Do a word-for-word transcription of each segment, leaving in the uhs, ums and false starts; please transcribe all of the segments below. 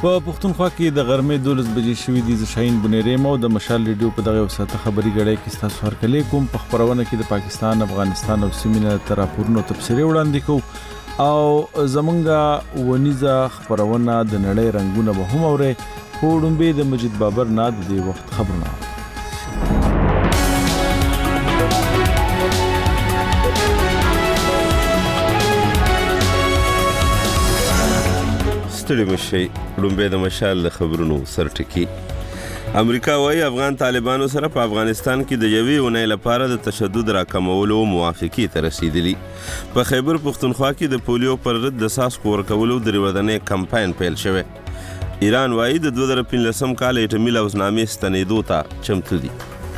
په پښتونخوا کې د غرمې دولس بجې شوې دي. زه شاهین بنيري مو د مشال ریډیو په دغه وساته خبري غړې کې تاسو هرکلی کوم. په خبرونه کې د پاکستان، افغانستان او سیمې تر راپورونو تفصیلي وړاندې کوو او زمونږه ونیزه خبرونه د نړۍ رنگونه به هم اوري. پوډمبه د مجید بابر نه د دې وخت خبرونه. ستړي مشي لومبه د مشال خبرونو سرټکی. امریکا وايي افغان طالبانو سره په افغانستان کې د یوې اونۍ لپاره د تشدد راکمولو موافقې ته رسیدلی. په خیبر پښتونخوا کې د پولیو پر ضد د څاڅکو ورکولو درې ودانې کمپاین پیل شوی. ایران وايي د دوه زره پنځلسم کال اټومي لوزنامې ستنېدو ته چمتو دي.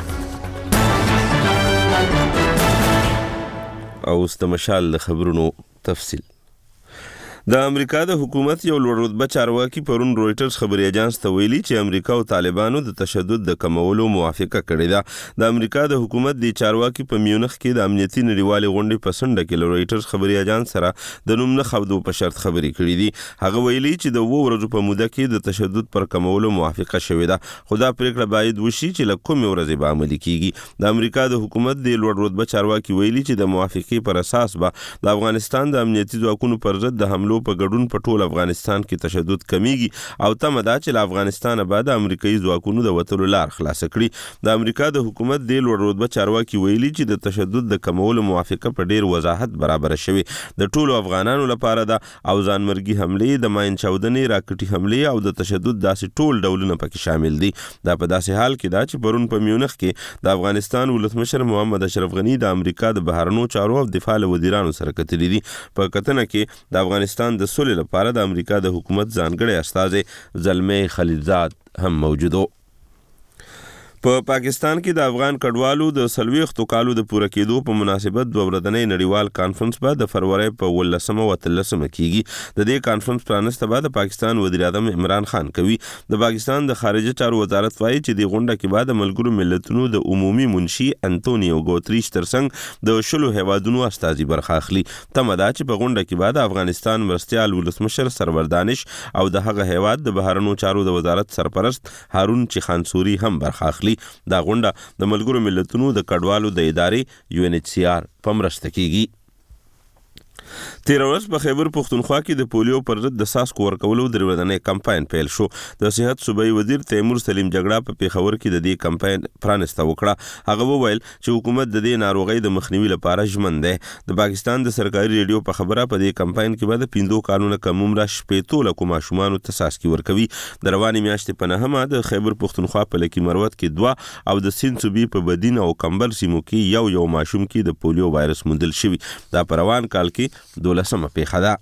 او اوس د مشال خبرونو تفصیل. د امریکا د حکومت یو لوړ رتبه چارواکي پرون رويټرز خبري اژانس ته ویلي چې امریکا او طالبانو د تشدد د کمولو موافقه کړې ده. د امریکا د حکومت د چارواکي په میونخ کې د امنیتي نړیوالې غونډې په سنډه کې رويټرز خبري اژانس سره د نوم نه خودو په شرط خبري کړې دي. هغه ویلي چې د وو ورځو په موده کې د تشدد پر کمولو موافقه شوې ده، خو دا پریکړه باید وشي چې له کومې ورځې به عملي کیږي. د امریکا د حکومت د لوړ رتبه چارواکي ویلي چې د موافقې پر اساس به د افغانستان د امنیتي ځواکونو پر ضد د حملو په ګډون په ټول افغانستان کې تشدد کمیږي او تمه ده چې له افغانستان بعد امریکایي ځواکونو د وټولو لار خلاص کړي. د امریکا د حکومت د لوړ رتبه چارواکي ویلي چې د تشدد د کمولو موافقه په ډیر وضاحت برابر شوی د ټولو افغانانو لپاره ده او ځانمرګي حمله، د ماین چاودنې، راکټي حمله او د تشدد داسې ټول ډولونه پکې شامل دي. دا په داسې حال کې ده چې پرون په میونخ کې د افغانستان ولسمشر محمد اشرف غنی د امریکا د بهرنیو چارو او دفاع وزیرانو سره کتلي دي. په کتنه کې د افغانستان د سولې لپاره د امریکا د حکومت ځانګړی استازی زلمي خلیلزاد هم موجودو. په پاکستان کې د افغان کډوالو د سلويختو کالو د پوره کېدو په مناسبت دوه ورځنی نړیوال کانفرنس به د فروری په ولسمه او تلسمه کېږي. د دې کانفرنس پرانسته بعد پاکستان وزیر اعظم عمران خان کوي. د پاکستان د خارجه چارو وزارت وايي چې د غونډه کې بعد ملګرو ملتونو د عمومي منشي انټونیو ګوتریش ترڅنګ د شلو هیوادونو استازي برخه اخلي. تمه ده چې په غونډه کې بعد افغانستان مرستيال ولسمشر سرور دانش او د هغه هیواد د بهرنیو چارو د وزارت سرپرست هارون چخانسوري هم برخه اخلي. دا غونډه د ملګرو ملتونو د کډوالو د ادارې یو ان ایچ سی آر په مرسته کیږي. تیر ورځ په خیبر پښتونخوا کې د پولیو پر ضد د څاڅکو ورکولو درې ودانې کمپاین پیل شو. د صحت صوبایي وزیر تیمور سلیم جګړه په پیښور کې د دې کمپاین پرانسته وکړه. هغه وویل چې حکومت د دې ناروغۍ د مخنیوي لپاره ژمن دی. د پاکستان د سرکاري ریډیو په خبره په دې کمپاین کې به د پنځو کالونو کم عمره شپېتو لکو ماشومانو ته څاڅکي ورکوي. د روانې میاشتې په نهمه د خیبر پښتونخوا په لکي مروت کې دوه او د سیند صوبې په بدین او کمبر سیمو کې یو یو ماشوم کې د پولیو وایرس موندل شوی. دا په روان کال کې دولسمه پیښه ده.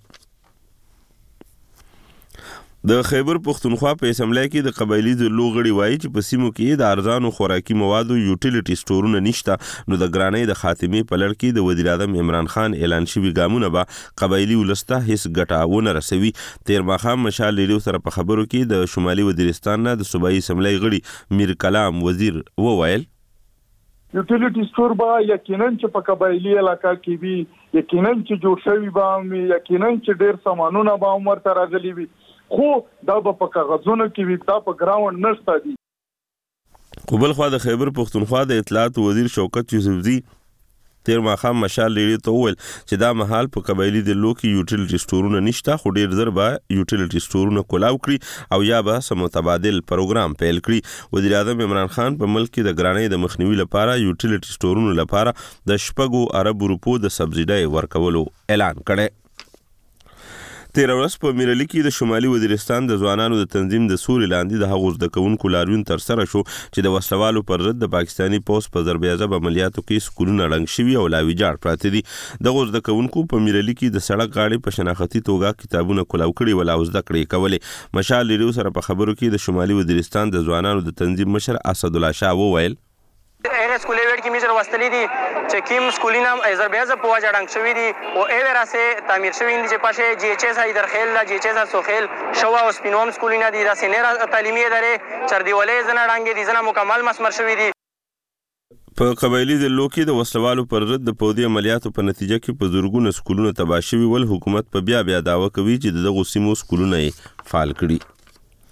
د خیبر پښتونخوا په اسمبلی کې د قبایلی ضلعو غړي وایي چې په سیمو کې د ارزانو خوراکي موادو یوټیلیټي سټورونه نشته، نو د ګرانۍ د خاتمې په لړ کې د وزیر اعظم عمران خان اعلان شوي ګامونه به قبایلی ولسته هیڅ ګټه ونه رسوي. تیر ماښام مشال ریډیو سره په خبرو کې د شمالي وزیرستان نه د صوبایي اسمبلی غړي میر کلام وزیر وویل یوټیلیټي سټور به یقینا چې په قبایلی علاقه کې وي، یقینا چې جوړ شوي به وي، یقینا چې ډیر سامانونه به هم ورته راغلي وي، خو دا به په کاغذونو کې وي، دا په ګراوند نشته دي. خو بل خوا د خیبر پښتونخوا د اطلاعات وزیر شوکت یوسفزي تیر ماښام مشال ریډیو ته وویل چې دا مهال په قبایلی ضلعو کې یوټیلیټي سټورونه نشته، خو ډیر زر به یوټیلیټي سټورونه کولاو کړي او یا به سم متبادل پروګرام پیل کړي. وزیر اعظم عمران خان په ملک کې د ګرانۍ د مخنیوي لپاره یوټیلیټي سټورونو لپاره د شپږو ارب روپو د سبسایډي ورکولو اعلان کړی. تیر ورځ په میرلی کې د شمالي وزیرستان د ځوانانو د تنظیم د سوري لاندې د هغو زده کوونکو لاریون تر سره شو چې د وسلوالو پر ضد د پاکستاني پوس په ضربه‌ضرب عملیاتو کې سکولونه ړنګ شوي او لا ویجاړ پراته دي. دغه زده کوونکو په میرلی کې د سړک غاړې په شناختي توګه کتابونه کولاو کړي ول او زده کړې کولې. مشال ریډیو سره په خبرو کې د شمالي وزیرستان د ځوانانو د تنظیم مشر اسد الله شاه وویل هغه سکولې وړ کې میزر واستلې دي چې کوم سکولینه ضربه‌ضرب په وجه ړنګ شوي دي او ایوه راسه تعمیر شوي دي چې پاشه جی ایچ ایس ایدر خیل لا جی ایچ ایس سوخیل شوا او سپینوم سکولینه دي راسه نه تعلیمي ادارې چردیولې زنه ړنګ دي زنه مکمل مسمر شوي دي. په قبایلی ضلعو کې د وسلوالو پر ضد د پودي عملیاتو په نتیجه کې په زورګونه سکولونه تباه شوي ول. حکومت په بیا بیا داوا کوي چې دغه سیمو سکولونه یې فعال کړي.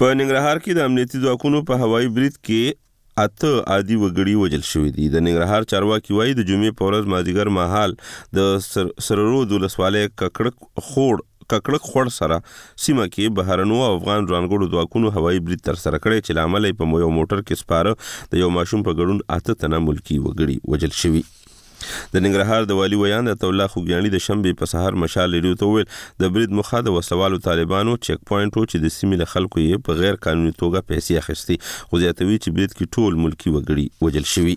په ننګرهار کې د امنیتي ځواکونو په هوایي برید کې اته عادي وګړي وژل شوي دي. د ننګرهار چارواکي وایي د جمعې په ورځ مازدیګر مهال د سررود ولسوالۍ ککړک خوړ ککړک خوړ سره سیمه کې بهرنو او افغان ځانګړو ځواکونو هوایي برید تر سره کړی چې لامل یې په یو موټر کې سپاره د یو ماشوم په ګډون اته تنه ملکی وګړي وژل شوي. د ننګرهار د والي ویان د الله خوګیانی د شنبې په سحر مشال ریډیو ته ویل د برید مخه د وسوالو طالبانو چیک پوینټ و چې د سیمې له خلکو یې په غیر قانوني توګه پیسې اخیستي، خو زیاتوي چې برید کې ټول ملکی وګړي وژل شوي.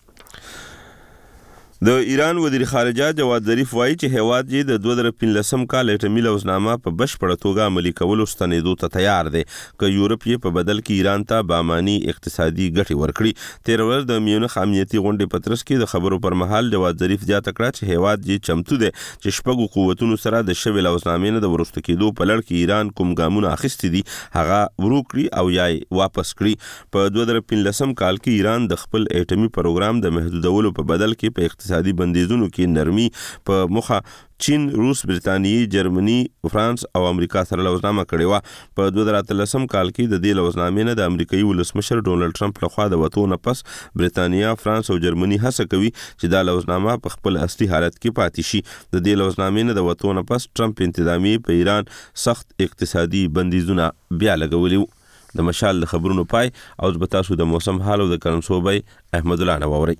د ایران وزیر خارجه جواد ظریف وایي چې هیواد یې د دوه زره پنځلسم کال اټومي لوزنامه په بشپړه توګه عملي کولو ستنېدو ته تیار دی که یورپ یې په بدل کې ایران ته باماني اقتصادي ګټې ورکړي. تیر ورځ د میونخ امنیتي غونډې په ترڅ کې د خبرو پر مهال جواد ظریف زیاته کړه چې هیواد یې چمتو دی چې شپږو قوتونو سره د شوې لوزنامې نه د وروسته کېدو په لړ کې ایران کوم ګامونه اخیستي دي هغه ورو کړي او یا یې واپس کړي. په دوه زره پنځلسم کال کې ایران د خپل اټومي پروګرام د محدودولو په بدل کې په اقتصادي بندیزونو کې نرمي په مخه چین، روس، برتانیې، جرمني، فرانس او امریکا سره لوزنامه کړې وه. په دوه زره اتلسم کال کې د دې لوزنامې نه د امریکایي ولسمشر ډونالډ ټرمپ لخوا د وتو نه پس برتانیا، فرانس او جرمني هڅه کوي چې دا لوزنامه په خپل اصلي حالت کې پاتې شي. د دې لوزنامې نه د وتو نه پس ټرمپ انتظامیه په ایران سخت اقتصادي بندیزونه بیا لګولي. د مشال د خبرونو پای او زه به تاسو د موسم حال او د کرنسوبي احمد الله نووري.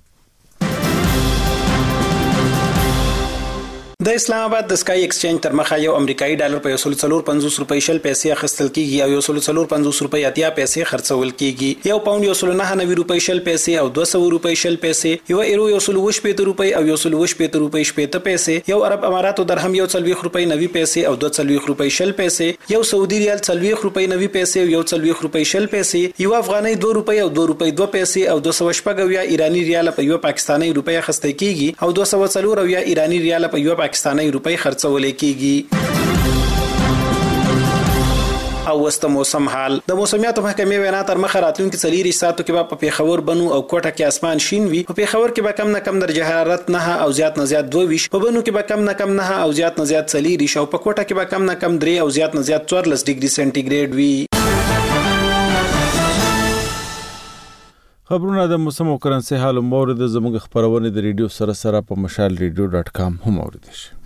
د اسلام آباد د سکای ایکسچینج تر مخه یو امریکایي ډالر په یو سل څلور پنځوس روپۍ شل پیسې اخیستل کیږي او یو سل څلور پنځوس روپۍ اتیا پیسې خرڅول کیږي. یو پاوند یو سل نهه نوي روپۍ شل پیسې او دوه سوه روپۍ شل پیسې، یو ایرو یو سل اووه شپېته روپۍ او یو سل اووه شپېته روپۍ شپېته پیسې، یو عرب اماراتو درهم یو څلوېښت روپۍ نوي پیسې او دوه څلوېښت روپۍ شل پیسې، یو سعودي ریال څلوېښت روپۍ نوي پیسې او یو څلوېښت روپۍ شل پیسې، یو افغانۍ دوه روپۍ او دوه روپۍ دوه پیسې او دوه سوه شپږ اویا ایراني ریال په یو پاکستاني روپۍ اخیستل کیږي او دوه سوه څلور اویا ایراني ریال په یو پاکستاني روپۍ خرڅول کیږي. او وسته موسم حال. د موسمیاتو محکمې وینا تر مخه راتلونکي څلور ساعتو کې په پیښور، بنو او کوټه کې اسمان شین وي. په پیښور کې به کم نه کم درجه حرارت نه او زیات نه زیات دوه ویش، په بنو کې به کم نه کم نه او زیات نه زیات څلور ویش او په کوټه کې به کم نه کم درې او زیات نه زیات څوارلس ډیګري سنټیګریډ وي. خبرونه د موسم او کرنسي حال مورد زموږ خبرونه د ریډیو سره سره په مشال ریډیو ډاټ کام هم اوریدل شي.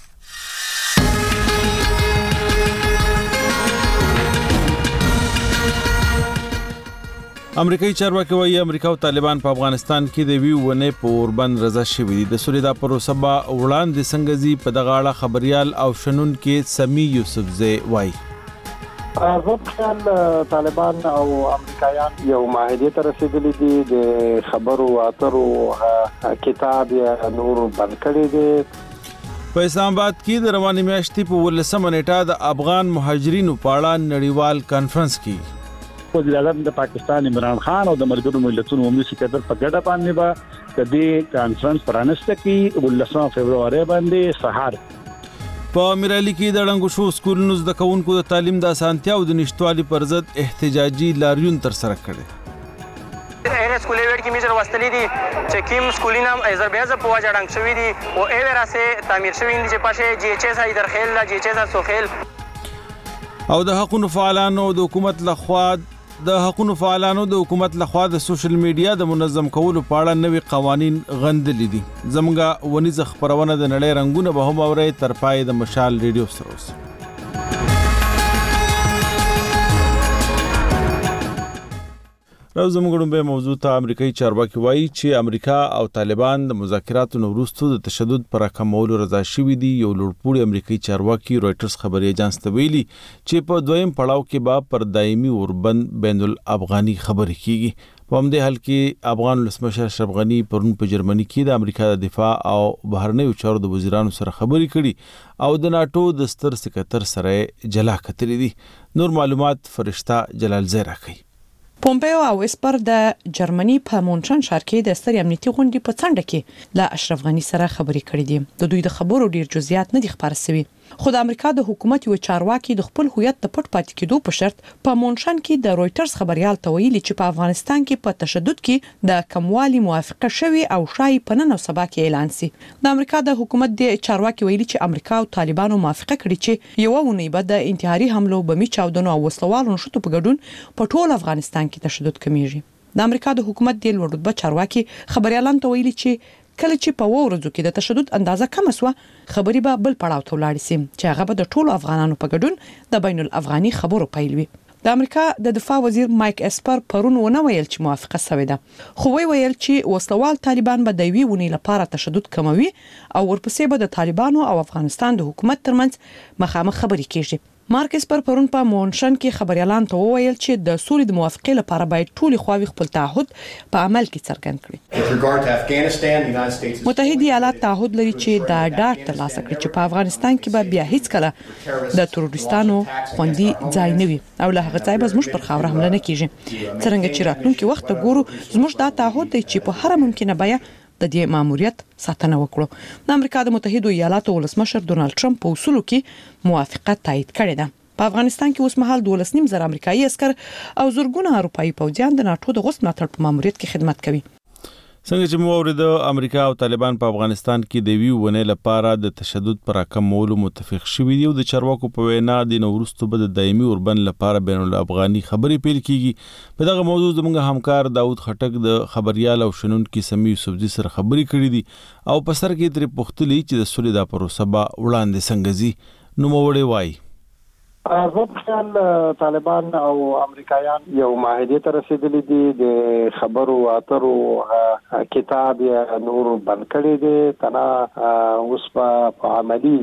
امریکایي چارواکي وايي امریکا او طالبان په افغانستان کې د وی ونې په اوربند رضا شوي دي. د سوریدا پروسه به وړاندې څنګه زی په دغه اړه خبريال او شنن کې سمي یوسفزی وايي. زه خیال طالبان او امریکایان یو معاهده ته رسیدلي دي، د خبرو اترو کتاب یا نور بند کړی دی. په اسلام آباد کې د رواني میاشتې په ولسمه نیټه د افغان مهاجرینو په اړه نړیوال کانفرنس کې وزیر اعظم د پاکستان عمران خان او د ملګرو ملتونو عمومي سکرټر په ګډه باندې به د دې کانفرنس پرانسته کې ولسمه فبرवरी باندې سهار په میرالي کې د ړنګو شو سکولونو زده کوونکو د تعلیم د اسانتیا او د نشټوالي پر ضد احتجاجي لاریون تر سره کړي. ایر سکولې وړ کې میجر واستلې دي چې کیم سکولینا ایزر بیازه په واجه ډنګ شوی دي او ای وراسه تعمیر شوی دي چې پاشه جی ایچ ایس ای درخیل لا جی ایچ ایس سوخیل او د حقوقو فعالانو د حکومت لخوا د حقوقو فعالانو د حکومت لخوا د سوشل میډیا د منظم کولو په اړه نوي قوانين غندلې دي. زموږه ونیز خبرونه د نړۍ رنگونه به هم اوري تر پای د مشال ریډیو سره اوس. راو زموږ به موضوع ته امریکایي چارواکي وایي چې امریکا او طالبان د مذاکراتو وروسته د تشدد پر کمولو رضا شوي دي. یو لوړپوړی امریکایي چارواکي رويټرز خبري اژانس ته ویلي چې په دویم پړاو کې به پر دایمي اوربند بین الافغاني خبرې کیږي. په همدې حال کې افغان ولسمشر اشرف غني پرون په جرمني کې د امریکا د دفاع او بهرنیو چارو د وزیرانو سره خبرې کړي او د ناتو د ستر سکرټر سره جلا کتلې دي. نور معلومات فرشتہ جلال زیرا کوي. پومپیو او اسپر د جرمني په مونټرن ښار کې د ستر امنیتي غونډې په څنډه کې له اشرف غني سره خبرې کړې دي. د دوی د خبرو ډیر جزئیات نه دي خبر شوي. خو د امریکا د حکومت یو چارواکي د خپل هویت د پټ پاتې کېدو په شرط په مونشن کې د رويټرز خبريال ته ویلي چې په افغانستان کې په تشدد کې د کموالي موافقه شوی او شای په نن او سبا کې اعلان سي. د امریکا د حکومت د چارواکي ویلي چې امریکا او طالبانو موافقه کړې چې یو ونی به د انتحاري حملو بمي چاودنو او وسلوالو نشټو په ګډون په ټول افغانستان کې تشدد کمیږي. د امریکا د حکومت د لوړ رتبه چارواکي خبريالان ته ویلي چې کله چې په ورځو کې د تشدد اندازه کم سو خبري به بل پړاو ته ولاړ سي چې هغه به د ټولو افغانانو په ګډون د بین الافغاني خبرو پیل وي. د امریکا د دفاع وزیر مایک اسپر پرون ونه ویل چې موافقه شوې ده خو وی ویل چې وسلوال طالبان به د وی ونی لپاره تشدد کموي او ورپسې به د طالبانو او افغانستان د حکومت ترمنځ مخامخ خبري کیږي. مارک اسپر پرون په مونشن کې خبريالان ته وویل چې د سولې د موافقې لپاره باید ټول خواوې خپل تعهد په عمل کې څرګند کړي. متحده ایالات تعهد لري چې دا ډاډ ترلاسه کړي چې په افغانستان کې به بیا هیڅ کله د تروریستانو خوندي ځای نه وي او له هغه ځای به زموږ پر خاوره حمله نه کیږي. څنګه چې راتلونکي وخت ګورو زموږ دا تعهد دی چې په هر ممکنه بیه د دې ماموریت ساتنه وکړو. د امریکا د متحده ایالاتو ولسمشر ډونالد ټرمپ په اصولو کې موافقت تایید کړی ده. په افغانستان کې اوس مهال دولس نیم زره امریکایي عسكر او زورګونه اروپایي پوځیان د ناتو د غوښتنې ملاتړ په ماموریت کې خدمت کوي. څنګه چې مو اوریدو امریکا او طالبان په افغانستان کې د وی ونه لپاره د تشدد پر کمولو متفق شوي دي او د چارواکو په وینا د نورستو به د دایمي اوربند لپاره بین الافغاني خبري پیل کیږي. په دغه موضوع زموږ همکار داوود خټک د خبريال او شنونکو سمي یوسفزي سره خبري کړې دي او په سر کې تر پختلي چې د سولې د پروسه به وړاندې څنګه زی نو موړې وای. زه په خیال طالبان او امریکایان یو معاهده ته رسیدلي دي د خبرو اترو کتاب یا نور بند کړی دي تنا اوس په عملی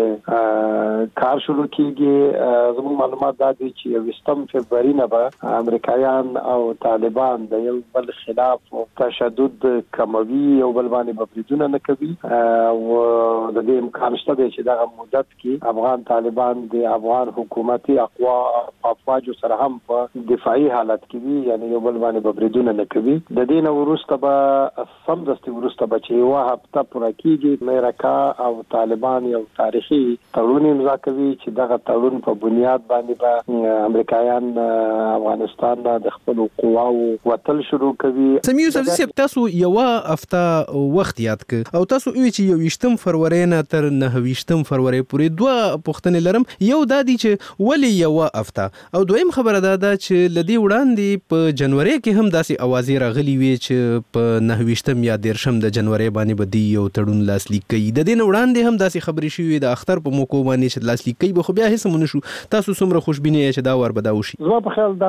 کار شروع کیږي. زموږ معلومات دا دي چې وستم فبراير نه به امریکایان او طالبان د یو بل خلاف تشدد کموي او بل باندې بریدونه نه کوي او د دې امکان شته چې دغه مدت کې افغان طالبان د افغان حکومتي اقوا افواج سره هم په دفاعي حالت کې وي یعنی یو بل باندې بریدونه نه کوي. د دې نو وروسته به سم دستي وروسته به چې یو هفته پوره کیږي امریکا او طالبان یو تاریخي تړون امضا کوي چې دغه تړون په بنیاد باندې به امریکایان افغانستان د خپل قواو وتل شروع کوي. سمي یوسفزي صاحب تاسو یو هفته وخت یاد ک او تاسو وی چې یو وشتم فروری نه تر نه وشتم فروری پورې دوه پښتنې لرم. یو دا دی چې ولی یو هفته او دویم خبره دا ده چې لدی وړاندې په جنوري کې هم داسې اوازې راغلي وي چې په نهويشتم یا دیرشم د جنوري باندې بدی یو تړون لاسلیک کوي. د دې وړاندې هم داسې خبرې شوې د اختر په موکو باندې چې لاسلیک کوي به خو بیا هیڅ مونږ شو. تاسو څومره خوشبینه یې چې دا ور بداو شي؟ زه په خیال دا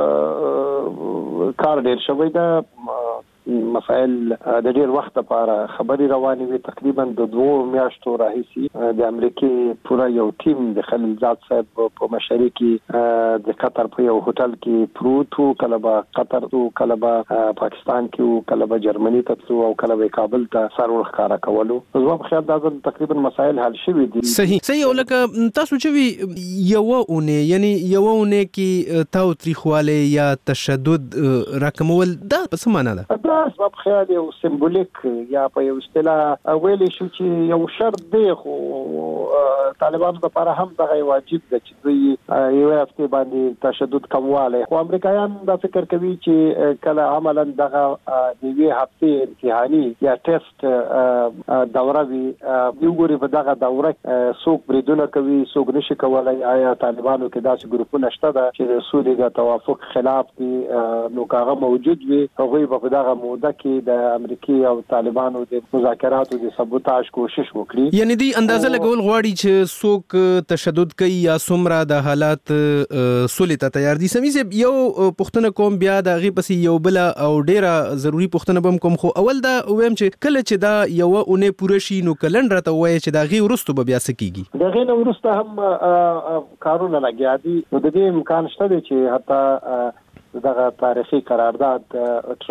ځل کار ډیر شوی دا مسائل د ډیر وخت لپاره خبري روانې وي. تقریبا د دوه میاشتو راهیسي د امریکای پورا یو ټیم د خلیلزاد صاحب په مشرۍ کې د قطر په یو هوټل کې پروت وو. کله به قطر ته کله به پاکستان کې وو کله به جرمني ته او کله به کابل ته سر ورخاره کولو. زه په خیال دا تقریبا مسائل حل شوي دي. صحیح صحیح ولکه تاسو چې یو اونې یعنی یو اونې کې تاو تاریخواله یا تشدد راکمول دا څه معنی ده؟ سبب خیال یو سمبولیک یا په یو اصطلاح ویلې شو چې یو شرط دی خو طالبانو لپاره هم دا واجب ده چې دوی یو هفته باندې تشدد کمواله. خو امریکایان دا فکر کوي چې کله عملاً دغه د یوې هفته امتحاني یا ټیسټ دوره وي یو ګوري په دغه دوره څوک بریدونه کوي څوک نشي کولای. آیا طالبانو کې داسې ګروپونه شته چې د سولې د توافق خلاف دي نو کاغه موجود وي هغه په دغه موده کې د امریکای او طالبانو د مذاکراتو د سبوتاژ کوشش وکړي. یعنی دی اندازه لګول غواړي چې څوک تشدد کوي یا څومره د حالات سولې ته تیار دي. سمي صاحب یو پښتنه کوم بیا د غي پسې یو بل او ډیره ضروری پښتنه بم کوم خو اول دا ویم چې کله چې دا یو اونې پوره شي نو کلندر ته وایي چې دا غي ورستو به بیا سکیږي. دا غي نو ورسته هم کارونه لګیا دي. نو د دې امکان شته چې حتی دغه تاریخي قرارداد ټرمپ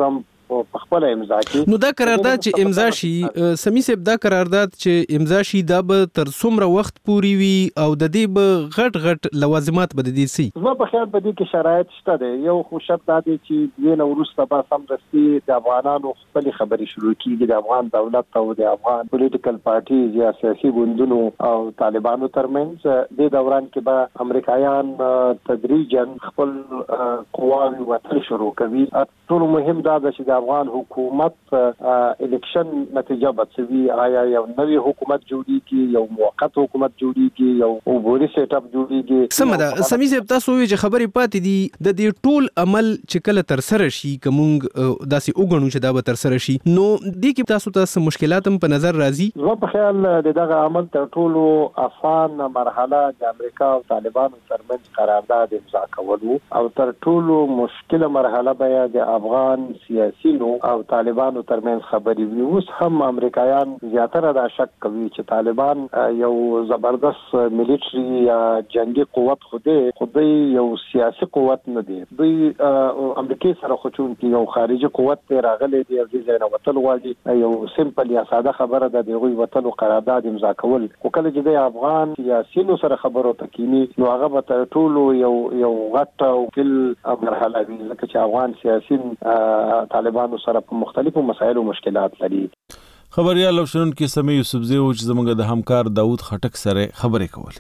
په خپل امضا کړي. نو دا قرارداد چې امضا شي سمي صاحب، دا قرارداد چې امضا شي دا به تر څومره وخت پوري وي او د دې به غټ غټ لوازمات به دي سي؟ زما په خیال په دې کې شرایط شته دي. یو خو شرط دا دی چې دین وروسته به سمدستي د افغانانو خپل خبرې شروع کیږي، د افغان دولت او د افغان پولیټیکل پارټیز یا سیاسي ګوندونو او طالبانو ترمنځ. د دوران کې به امریکایان تدریجا خپل قواوې وتل شروع کوي. ټول مهم دا ده چې د افغان حکومت الیکشن نتیجه بچوي، آیا یو نوی حکومت جوړیږي، یو موقت حکومت جوړیږي، یو عبوري سیټ اپ جوړیږي. سم ده سمي صاحب، تاسو وی چې خبرې پاتې دي د دې ټول عمل چې کله تر سره شي کومنګ داسې وګڼو چې دا به تر سره شي، نو دې کې تاسو ته مشکلات هم په نظر راځي؟ زما په خیال د دغه عمل تر ټولو آسان مرحله د امریکا او طالبانو ترمنځ قرارداد امضا کول او تر ټولو مشکله مرحله به د افغان سیاسيونو او طالبانو ترمنځ خبرې وي. اوس هم امریکایان زیاتره دا شک کوي چې طالبان یو زبردست ملیټري یا جنگي قوت خوده خوده یو سیاسي قوت نه دی. دوی امریکای سره خچون کې یو خارجي قوت ته راغلي دی او د ځای وتل غواړي. یو سیمپل یا ساده خبره ده د غوي وتل قرارداد امضا کول. او کله چې د افغان سیاسيونو سره خبرو تکینی نو هغه به تر ټولو یو یو غټ او کل مرحله وي، ځکه چې افغان سیاسيون طالبانو سره په مختلفو مسایلو مشکلات لري. خبريال او شنن کې سمي یوسفزی او چې زمونږ د همکار داوود خټک سره خبرې کولې.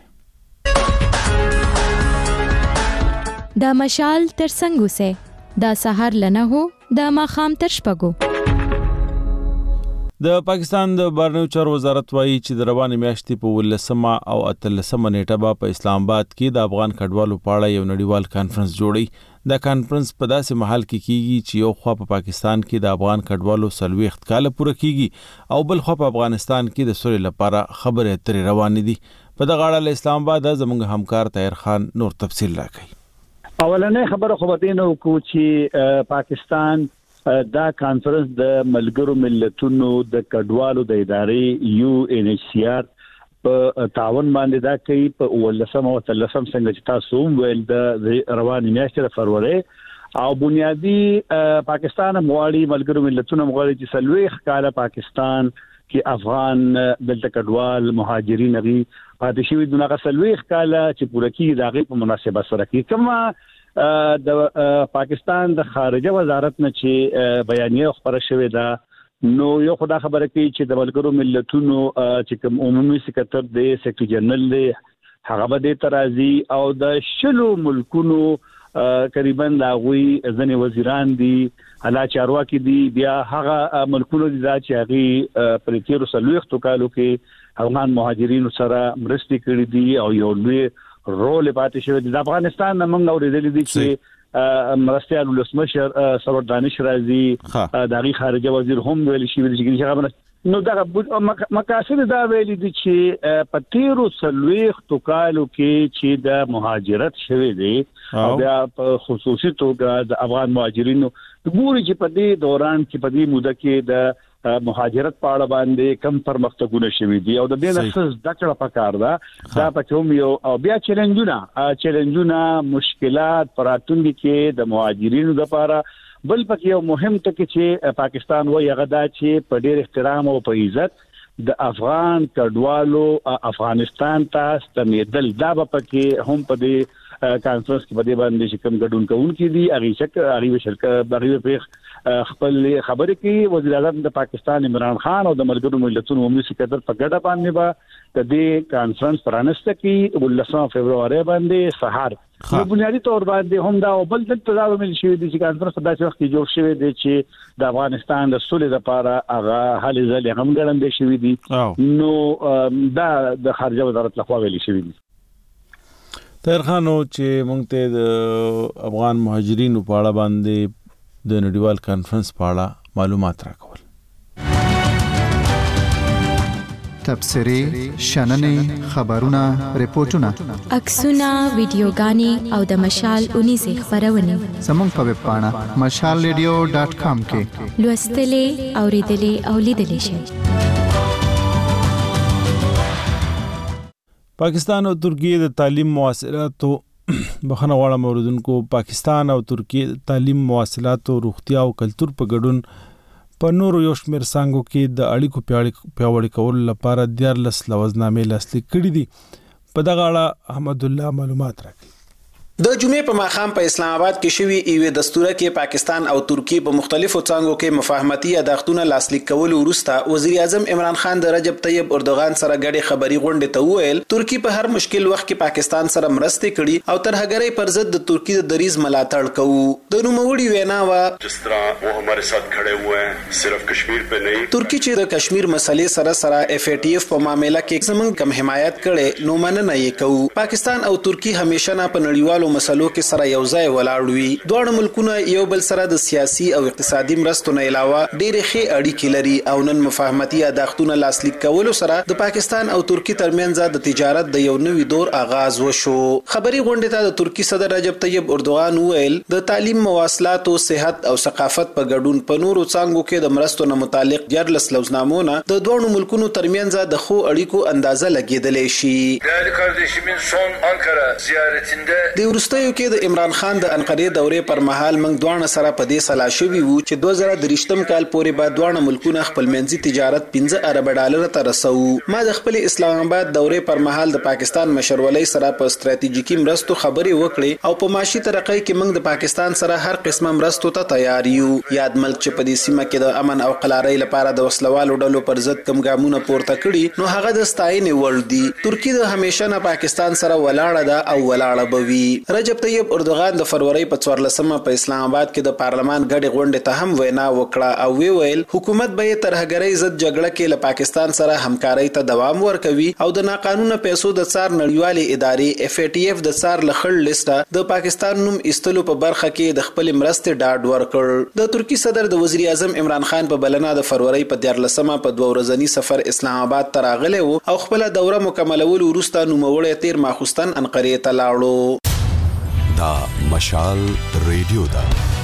دا مشال تر څنګه سه دا سحر لنه هو دا ماخام تر شپګو. د پاکستان د بهرنیو چارو وزارت وایي چې د روانې میاشتې په ولسمه او اتلسمه نیټه به په اسلام آباد کې د افغان کډوالو په اړه یو نړیوال کانفرنس جوړي. دا کانفرنس په داسې محل کې کیږي چې یو خوا په پاکستان کې د افغان کډوالو څلوېښت کاله پوره کیږي او بل خوا په افغانستان کې د سولې لپاره خبرې اترې روانې دي. په دغه اړه له اسلام آباد زموږ همکار طاهر خان نور تفصیل راکوي. اولنې خبره خو به دینو کو چې پاکستان دا کانفرنس د ملګرو ملتونو د کډوالو د ادارې یو ان ایچ سی آر په تعاون باندې دا کوي. په ولسم او تلسم څنګه چې تاسو ویل د رواني میاشتې د فروری او بنیادی پاکستان مواړي ملګرو ملتونو مواړي چې سلويخ کاله پاکستان کې افغان د کډوال مهاجرین غي پاتې شوی دغه سلويخ کاله چې پوره کیږي دغه په مناسبت سره کې کما د پاکستان د خارجه وزارت نه چې بیانیه خبره شوې ده نو یو خدا خبره کوي چې د ملګرو ملتونو چې کوم عمومي سکرټر دی سیکریټری جنرال دی هغه به د ترازی او د شلو ملکونو تقریبا دا غوي ځنې وزیران دي اعلی چارواکي دي بیا هغه ملکونو دي چې هغه پرتیرو سلوخ تو کالو کې افغان مهاجرینو سره مرستې کړې دي او یو لوی رول پاتې شوی د افغانستان نه موږ اورېدل دي چې مرستيال ولسمشر سرور دانش رازي دغه خارجه وزیر هم ویل شي چې هغه نو دا مقاصد دا ویل دي چې پتیرو سلويخ تو کالو کې چې د مهاجرت شوی دي او بیا په خصوصي توګه د افغان مهاجرینو ګوري چې په دې دوران کې په دې موده کې د مهاجرت په اړه باندې کم پرمختګونه شوي دي او د دې نسل د کړه پکار ده دا پکوم یو او بیا چیلنجونه چیلنجونه مشکلات پراتونکي کې د مهاجرینو لپاره بل پکې یو مهم ټکی چې پاکستان وایي هغه دا چې په ډېر احترام او په عزت د افغان کډوالو افغانستان ته ستنېدل دا پکې هم په دې کانفرنس کې په دې باندې چې کوم ګډون کوونکي دي هغه شک هغه شرکت هغه په خپل خبرې کې وزیر اعظم د پاکستان عمران خان او د ملګرو ملتونو عمومي سکرټر په ګډه باندې به د دې کانفرنس پرانسته کې ولسمه فبرवरी باندې سهار په بنیادی تور باندې هم دا بل د تداوم شي د کانفرنس په داسې وخت کې جوړ شوی دی چې د افغانستان د سولې لپاره هغه حل ځل هم ګړندې شوی دي نو دا د خارجه وزارت لخوا ویل شوی دی. طاهر خان چې مونږ ته د افغان مهاجرینو په اړه باندې د نړیوال کانفرنس په اړه معلومات راکول. تبصرې، شننې، خبرونه، ریپورتونه، عکسونه، ویډیوګانې او د مشال اونیزه خبرونه زموږ په ویب پاڼه مشال ریډیو ډاټ کام کې لوستلې، اوریدلې او لیدلې شئ. پاکستان او ترکیه د تعلیم مواصلاتو بخنه غواړم اوریدونکو پاکستان او ترکیه تعلیم مواصلات او روغتیا او کلتور په ګډون په نورو یو شمېر څانګو کې د اړیکو پیاوړي کولو لپاره دیارلس لوزنامې لاسلیک کړي دي. په دغه اړه احمد الله معلومات راکړي. د جمعې په ماښام په اسلام آباد کې شوی ایوه دستوره کې پاکستان او ترکیه په مختلفو څانګو کې مفاهمتي یادښتونه لاسلیک کول وروسته وزیر اعظم عمران خان د رجب طیب اردوغان سره ګډي خبري غونډه ته وویل ترکیه په هر مشکل وخت کې پاکستان سره مرستې کړي او ترهګرۍ پر ضد د ترکیه د دریز ملاتړ کوو. د نوموړي وینا وا جس طرح وہ ہمارے ساتھ کھڑے ہوئے ہیں صرف کشمیر پہ نہیں ترکیه چې د کشمیر مسلې سره سره اف ای ټی اف په معاملې کې زمونږ کم حمایت کړي نو مننه یې کوو. پاکستان او ترکیه همیشه نه په نړیوالو مسلو کې سره یو ځای ولاړ وي. دواړه ملکونه یو بل سره د سیاسي او اقتصادي مرستو نه علاوه ډېرې ښې اړیکې لري او نن مفاهمتي یادښتونه لاسلیک کولو سره د پاکستان او ترکیه ترمنځ د تجارت د یو نوي دور آغاز وشو. خبري غونډې ته د ترکیه صدر رجب طیب اردوغان وویل د تعلیم مواصلات او صحت او ثقافت په ګډون په نورو څانګو کې د مرستو نه متعلق دیارلس لوزنامونه د دوه ملکونو ترمنځ د خو اړیکو اندازه لګیدلې شي. değerli kardeşimin son Ankara ziyaretinde د وروستیو کې د عمران خان د انقرې دورې پر مهال موږ دوه سره په دې سلا شوي وو چې دوه زره درې کال پورې بعد دوه ملکونه خپل منځي تجارت پنځه ارب ډالر ته رسو. ما د خپل اسلام آباد دورې پر مهال د پاکستان مشرولۍ سره په ستراتیژیکي مرستو خبرې وکړې او په معاشي ترقۍ کې موږ د پاکستان سره هر قسمه مرستو ته تیار یو. یاد ملک چې په دې سیمه کې د امن او قلارۍ لپاره د وسلوالو ډلو پر ضد کوم ګامونه پورته کړي نو هغه د ستاینې وړ دي. ترکیه د همیشه نه پاکستان سره ولاړه ده او ولاړه بوي. رجب طیب اردوغان د فروری په څوارلسمه په اسلام آباد کې د پارلمان ګډې غونډې ته هم وینا وکړه او وی ویل حکومت به ترهګرۍ ضد جګړه کې له پاکستان سره همکارۍ ته دوام ورکوي او د ناقانونه پیسو د څار نړیوالې ادارې اف ای ټی اف د څار لخړ لیسټه د پاکستان نوم ایستلو په برخه کې د خپل مرستې ډاډ ورکړ. د ترکی صدر د وزیر اعظم عمران خان په بلنه د فروری په دیارلسمه په دوه ورځنی سفر اسلام آباد ته راغلی و او خپل دوره مکملول وروسته نوموړی تیر ماخوستن انقرې ته لاړو. دا مشال ریډیو دا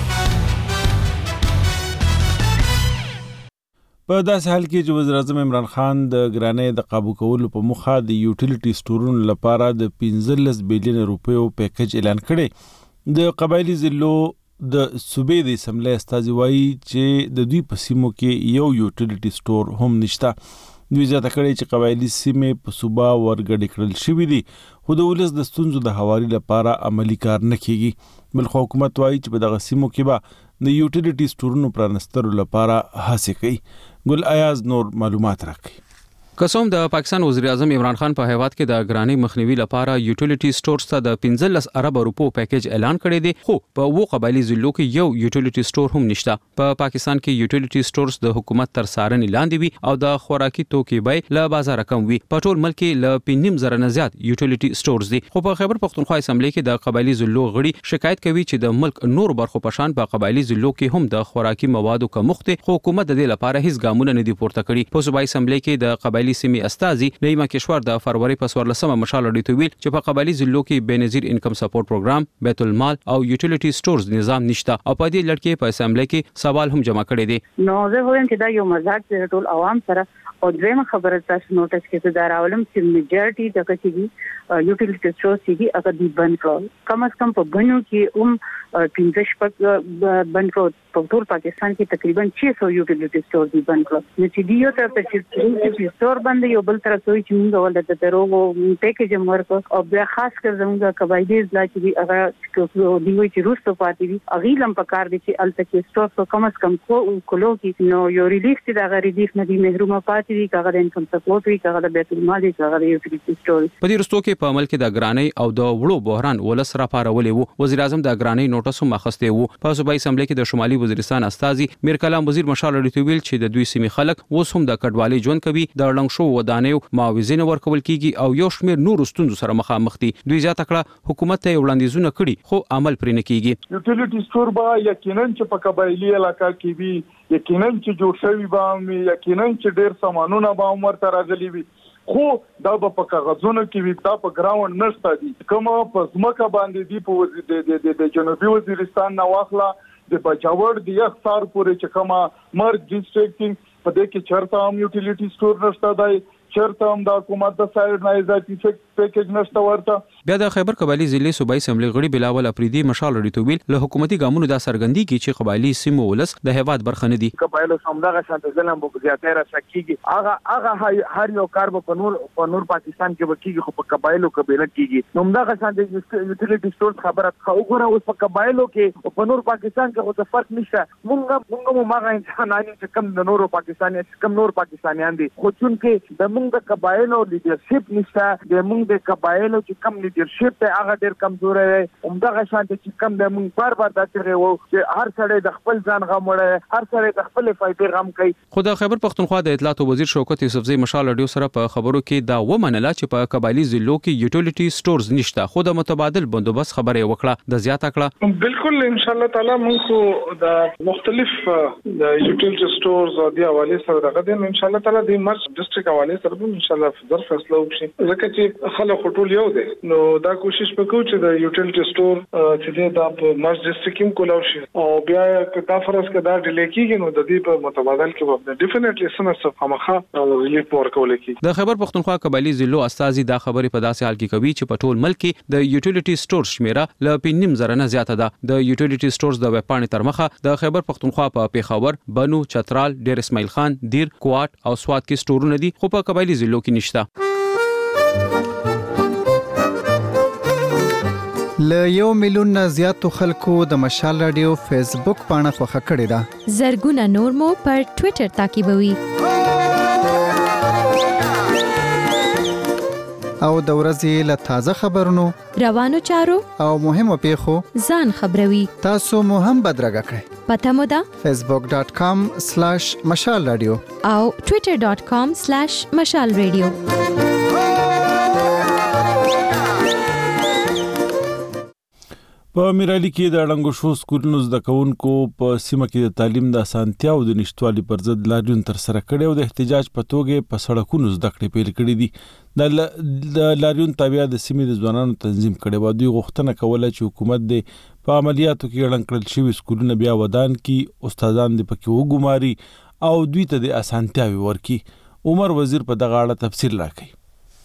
په داسې حال کې چې وزیر اعظم عمران خان د ګرانۍ د قابو کولو په موخه د یوټیلیټي سټورونو لپاره د پنځلس بیلیون روپیو پیکج اعلان کړي. د قبایلی ضلعو د صوبې د اسمبلی استازي وایي چې د دوی په سیمو کې یو یوټیلیټي سټور هم نشته. دوی زیاته کړې چې قبایلی سیمې په صوبه ورګډې کړل شوي دي خو د ولس د ستونزو د هواري لپاره عملی کار نه کیږي. بل خو حکومت وایي چې په دغه سیمو کې به د یوټیلیټي سټورونو پرانستلو لپاره هڅې کوي. ګل ایاز نور معلومات راکړي. قسم د پاکستان وزیر اعظم عمران خان په هیواد کې د ګرانی مخنیوي لپاره یوټیلیټي سټورز ته د پنځلس ارب روپو پیکج اعلان کړی دی خو په وو قبایلی ضلعو کې یو یوټیلیټي سټور هم نشته. په پاکستان کې یوټیلیټي سټورز د حکومت تر څارنې لاندې وي او د خوراکي توکي بیې له بازار کم وي. په ټول ملک کې له پنځم زره نه زیات یوټیلیټي سټورز دي خو په خیبر پختونخوا اسمبلی کې د قبایلی ضلعو غړي شکایت کوي چې د ملک نور برخو په شان په قبایلی ضلعو کې هم د خوراکي موادو کمښت دی خو حکومت د دې لپاره هیڅ ګامونه نه دي پورته کړي. په صوبایي اسمبلی کې د قبایلی سیمې استازي نیما کشور د فروری په څوارلسمه مشال اډیټو ویل چې په قبایلی ضلعو کې بنظیر انکم سپورټ پروګرام بیت المال او یوټیلیټي سټورز نظام نشته او په دې لړ کې په اسمبلی کې سوال هم جمع کړي دي. نو زه وایم چې دا یو مزاج دی ټول عوام سره او دویمه خبره تاسو نوټس کې دا راولم چې میجارټي د کچېږي یوټیلیټي سټورز چې هغه دی بند کړل کم از کم په بنو کې هم پنځه شپږ بند کړل. په ټول پاکستان کې تقریبا شش سوه یوټیلیټي سټور دي بند کړل. نو چې دی یو تر چې یوټیلیټي سټور باندې یو بل تر څو چې موږ ولته د دروغو پیکیج ورکو او بیا خاص کر زموږ قبایلی ضلع چې دی هغه دی وی چې روستو پاتې دي هغه لم پکار دي چې الته کې سټور په کم از کم کولو کې نو یو ریلیف چې دا غری ریلیف نه دی محرومه پاتې دي کاغه د انکم سپورټ وی کاغه د بیت المال دی کاغه د یوټیلیټي سټور. په دې رستو کې په عمل کې د ګرانۍ او د وړو بحران ولس را پارولې وو. وزیر اعظم د ګرانۍ نوټس هم اخیسته وو. په صوبایي اسمبلی کې د شمالي وزیرستان استازي میر کلام وزیر مشال اډیټو ویل چې د دوی سیمې خلک اوس هم د کډوالۍ ژوند کوي د لنګ شو ودانیو معاوضین ورکول کیږي او یو شمیر نور ستونزو سره مخامخ دي. دوی زیاته کړه حکومت ته وړاندیزونه کړي خو عمل پرې نه کیږي. یوټیلیټي سټور به یقینا چې په قبایلی علاقہ کې وي یقینا چې جوړ شوی به یقینا چې ډیر سامانونه به ورته راغلي وي خو دا په کاغذونو کې وي دا په ګراوند نشته دي کومه په ځمکه باندې دی په د جنوبي وزیرستان نه واخله د بجاور د یخ سار پورې چې کومه مرګ ډیسټریکټ په دې کې چرته هم یوټیلیټي سټور نشته دی چرته هم د حکومت د سایډ نه اضافي فیکټ پیکیج نشته ورته. بیا د خیبر قبایلی ضلع صوبایي اسمبلی غړي بلاول افریدي مشال رډیتوبیل له حکومتي ګامونو دا سرګندي کی چې قبایلی سیمو ولس د هیواد برخه نه دي. قبایلو سمداغه شانت ظلم په زیاتره راځي هغه هغه هر یو کار په نور په نور پاکستان کې وکیږي خو په قبایلو قبیله کېږي. نو همدغه شانت یوټیلیټي سټورز خبره خو وګوره اوس په قبایلو کې او په نور پاکستان کې خو فرق نشته. مونږ مونږ مو ماغه انسانان چې کم د نورو پاکستاني کم نور پاکستانیان دي خو چونکې د مونږ د قبایلو لیډرشپ نشته د مونږ د قبایلو چې کم لیډرشپ ته هغه ډېر کمزور دی. همدغه شانت چې کم د مونږ بار بار داسې وو چې هر سړی د خپل ځان غم وړي هر سړی د خپل فائدې غم کوي. خو د خیبر پختونخوا د اطلاعات وزیر شوکت یوسفزئی مشال رادیو سره په خبرو کې دا ومنله چې په قبایلی ضلعو کې یوټیلیټي سټورز نشته خو د متبادل بندوبست خبره وکړه د زیاته کړه. بالکل ان شاء الله تعالی موږ د مختلف د یوټیلیټي سټورز او د حواله سره دغه د ان شاء الله تعالی د مرز ډیسټریکټ حواله سره ان شاء الله ظرف فیصله وکړي ځکه چې خلک ټول یو دي. نو دا کوشش وکړو چې د یوټیلیټي سټور چې د مرز ډیسټریکټ کې کولاو شي او بیا کدا فرض کدا ډیلې کیږي نو د دې په متبادل کې به ډیفینټلی سم څه مخه ریلیف ورکول کی. د خیبر پختونخوا قبایلی ضلعو استاذي دا خبره په داسې حال کې کوي چې په ټول ملک کې د یوټیلیټي سټور شمیره ل پینیم زره نه زیاته ده. د یوټیلیټي سټورز د وپاڼې تر مخه د خیبر پختونخوا په پیښور، بنو، چترال، ډیر اسماعیل خان، دیر، کوات او سوات کې سټورونه دي خو په قبایلی ضلعو کې نشته. ل یو میلیون نه زیاتو خلکو د مشال رادیو فیسبوک پاڼه خوښه کړې ده. زرګونه نور مو پر ټوئیټر تعقیبوي. او د ورځې له تازه خبرونو روانو چارو او مهمو پیښو ځان خبروي. تاسو مو هم بدرګه کړئ. پته مو ده facebook dot com slash مشال رادیو او twitter dot com slash مشال رادیو. په میرالي کې د اړنګو شو سکولونو زده کوونکو په سیمه کې د تعلیم د اسانتیا او د نشټوالي پر ضد لاریون تر سره کړي او د احتجاج په توګه په سړکونو زده کړې پیل کړې دي. د لاریون تابع د سیمې د ځوانانو تنظیم کړي و. دوی غوښتنه کوله چې حکومت د په عملیاتو کې اړنګ کړل شوی سکولونه بیا ودان کی، استادان د پکې وګماري او دوی ته د اسانتیاوي ورکي. عمر وزیر په دغه اړه تفصیل راکړي.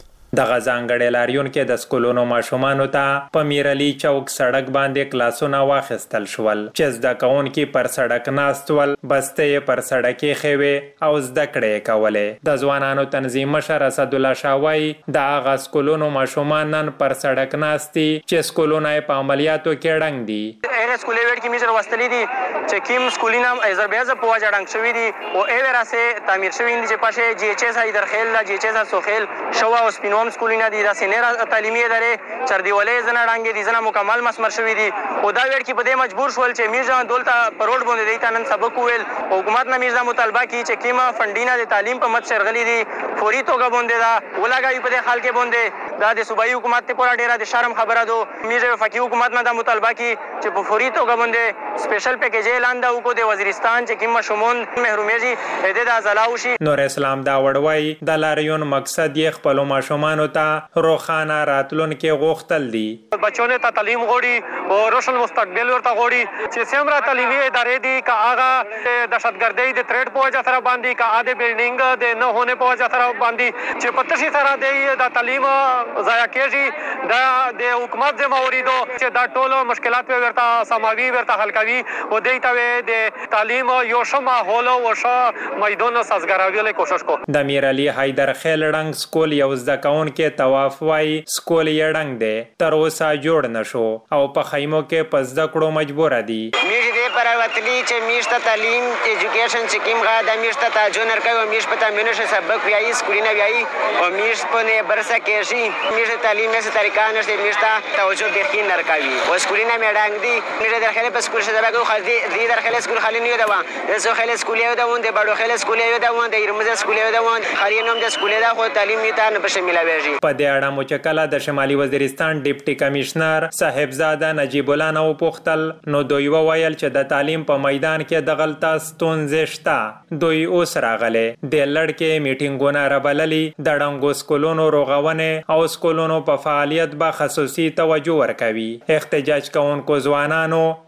د غزانګړې لاریون کې د سکولونو ماشومانو ته په میرالي چوک سړک باندې کلاسونه واخیستل شول چې زده کوونکي پر سړک ناست ول، بستې پر سړکې خېوې او زده کړې کولې. د ځوانانو تنظیم مشر اسدالله شاه وایي د هغه سکولونو ماشومان نن پر سړک ناست دي چې سکولونه په عملیاتو کې ړنګ دي. هغه سکولې وړ کې میجر واستلې دي چې کیم سکولینا ایزربیازه په واجه ړنګ شوی دي او ای وراسه تعمیر شوی دي چې پاشه جی ایچ ایس ایدر خیل جی ایچ ایس سوخیل شوا او سپینو هم سکولینا دي دا سینیر تعلیمي ادارې چردیولې زنه ډانګې دي زنه مکمل مسمر شوی دي او دا ویل کې په دې مجبور شول چې میرزا دولت پر روډ باندې دیتا نن سبق ویل حکومت نه میرزا مطالبه کی چې کیما فندینا د تعلیم په مت شرغلی دي فوري توګه باندې دا ولګای په دې حال کې باندې دا د صوبایي حکومت ته پورا ډیره د شرم خبره دو. میرزا فقيه حکومت نه دا مطالبه کی چې په فوري توګه باندې سپیشل پیکیج اعلان دا وکړو د وزیرستان چې کیما شمون محرومیږي هدا د ازلاو شي. نور اسلام دا وړوي د لاریون مقصد یې خپل ماشومان ته روخانه راتلونکي غوښتل دي. بچونه ته تعلیم غوړي او روشن مستقبل ورته غوړي چې څومره تعلیمي ادارې دي کا هغه دهشتګردۍ د تریډ په وجه سره باندې کا اده بلډینګ د نه هونه په وجه سره باندې چې پتشي سره دی د تعلیم ضایع کیږي دا د حکومت ذمہواری دو چې دا ټول مشکلات په ورته سماوي ورته حل کوي او دیته د تعلیم یو شمه هولو او ش میدان سازګراوي کوشش کو. د میرعلی حیدر خیل ړنګ سکول یو زده کوونکي طواف وای سکول یې ړنګ دی تر اوسه جوړ نشو او په خیمو کې په زده کړو مجبور دي. میږي دې پر وتلی چې میشته تعلیم ایجوکیشن سکیم غا د میشته تا جونر کوي میش په تامینش سبق ویایي سکولینه ویایي او میش په نه برسه کېږي میشته تعلیم یې طریقه نشته میشته توجه بخین نر کوي او سکولینه میډنګ دي میږي درخله په سکول شته بګو خالدي دې درخله سکول خالي نه دا و زه خله سکول یو دا وند بډو خله سکول یو دا وند ایرمزه سکول یو دا وند خالي نوم د سکول دا خو تعلیم نه نه په شامل ویږي. په دې اړه مو چې کله د شمالي وزیرستان ډیپټي کمشنر صاحبزاده نجیب الله نو پوښتل نو دوی وویل چې د تعلیم په میدان کې د غلطه ستونزې شته. دوی اوس راغلي د لړکې میټینګونه رابللي د ړنګو سکولونو رغونه او سکولونو په فعالیت به خصوصي توجه ورکوي. احتجاج کوونکو ځوانانو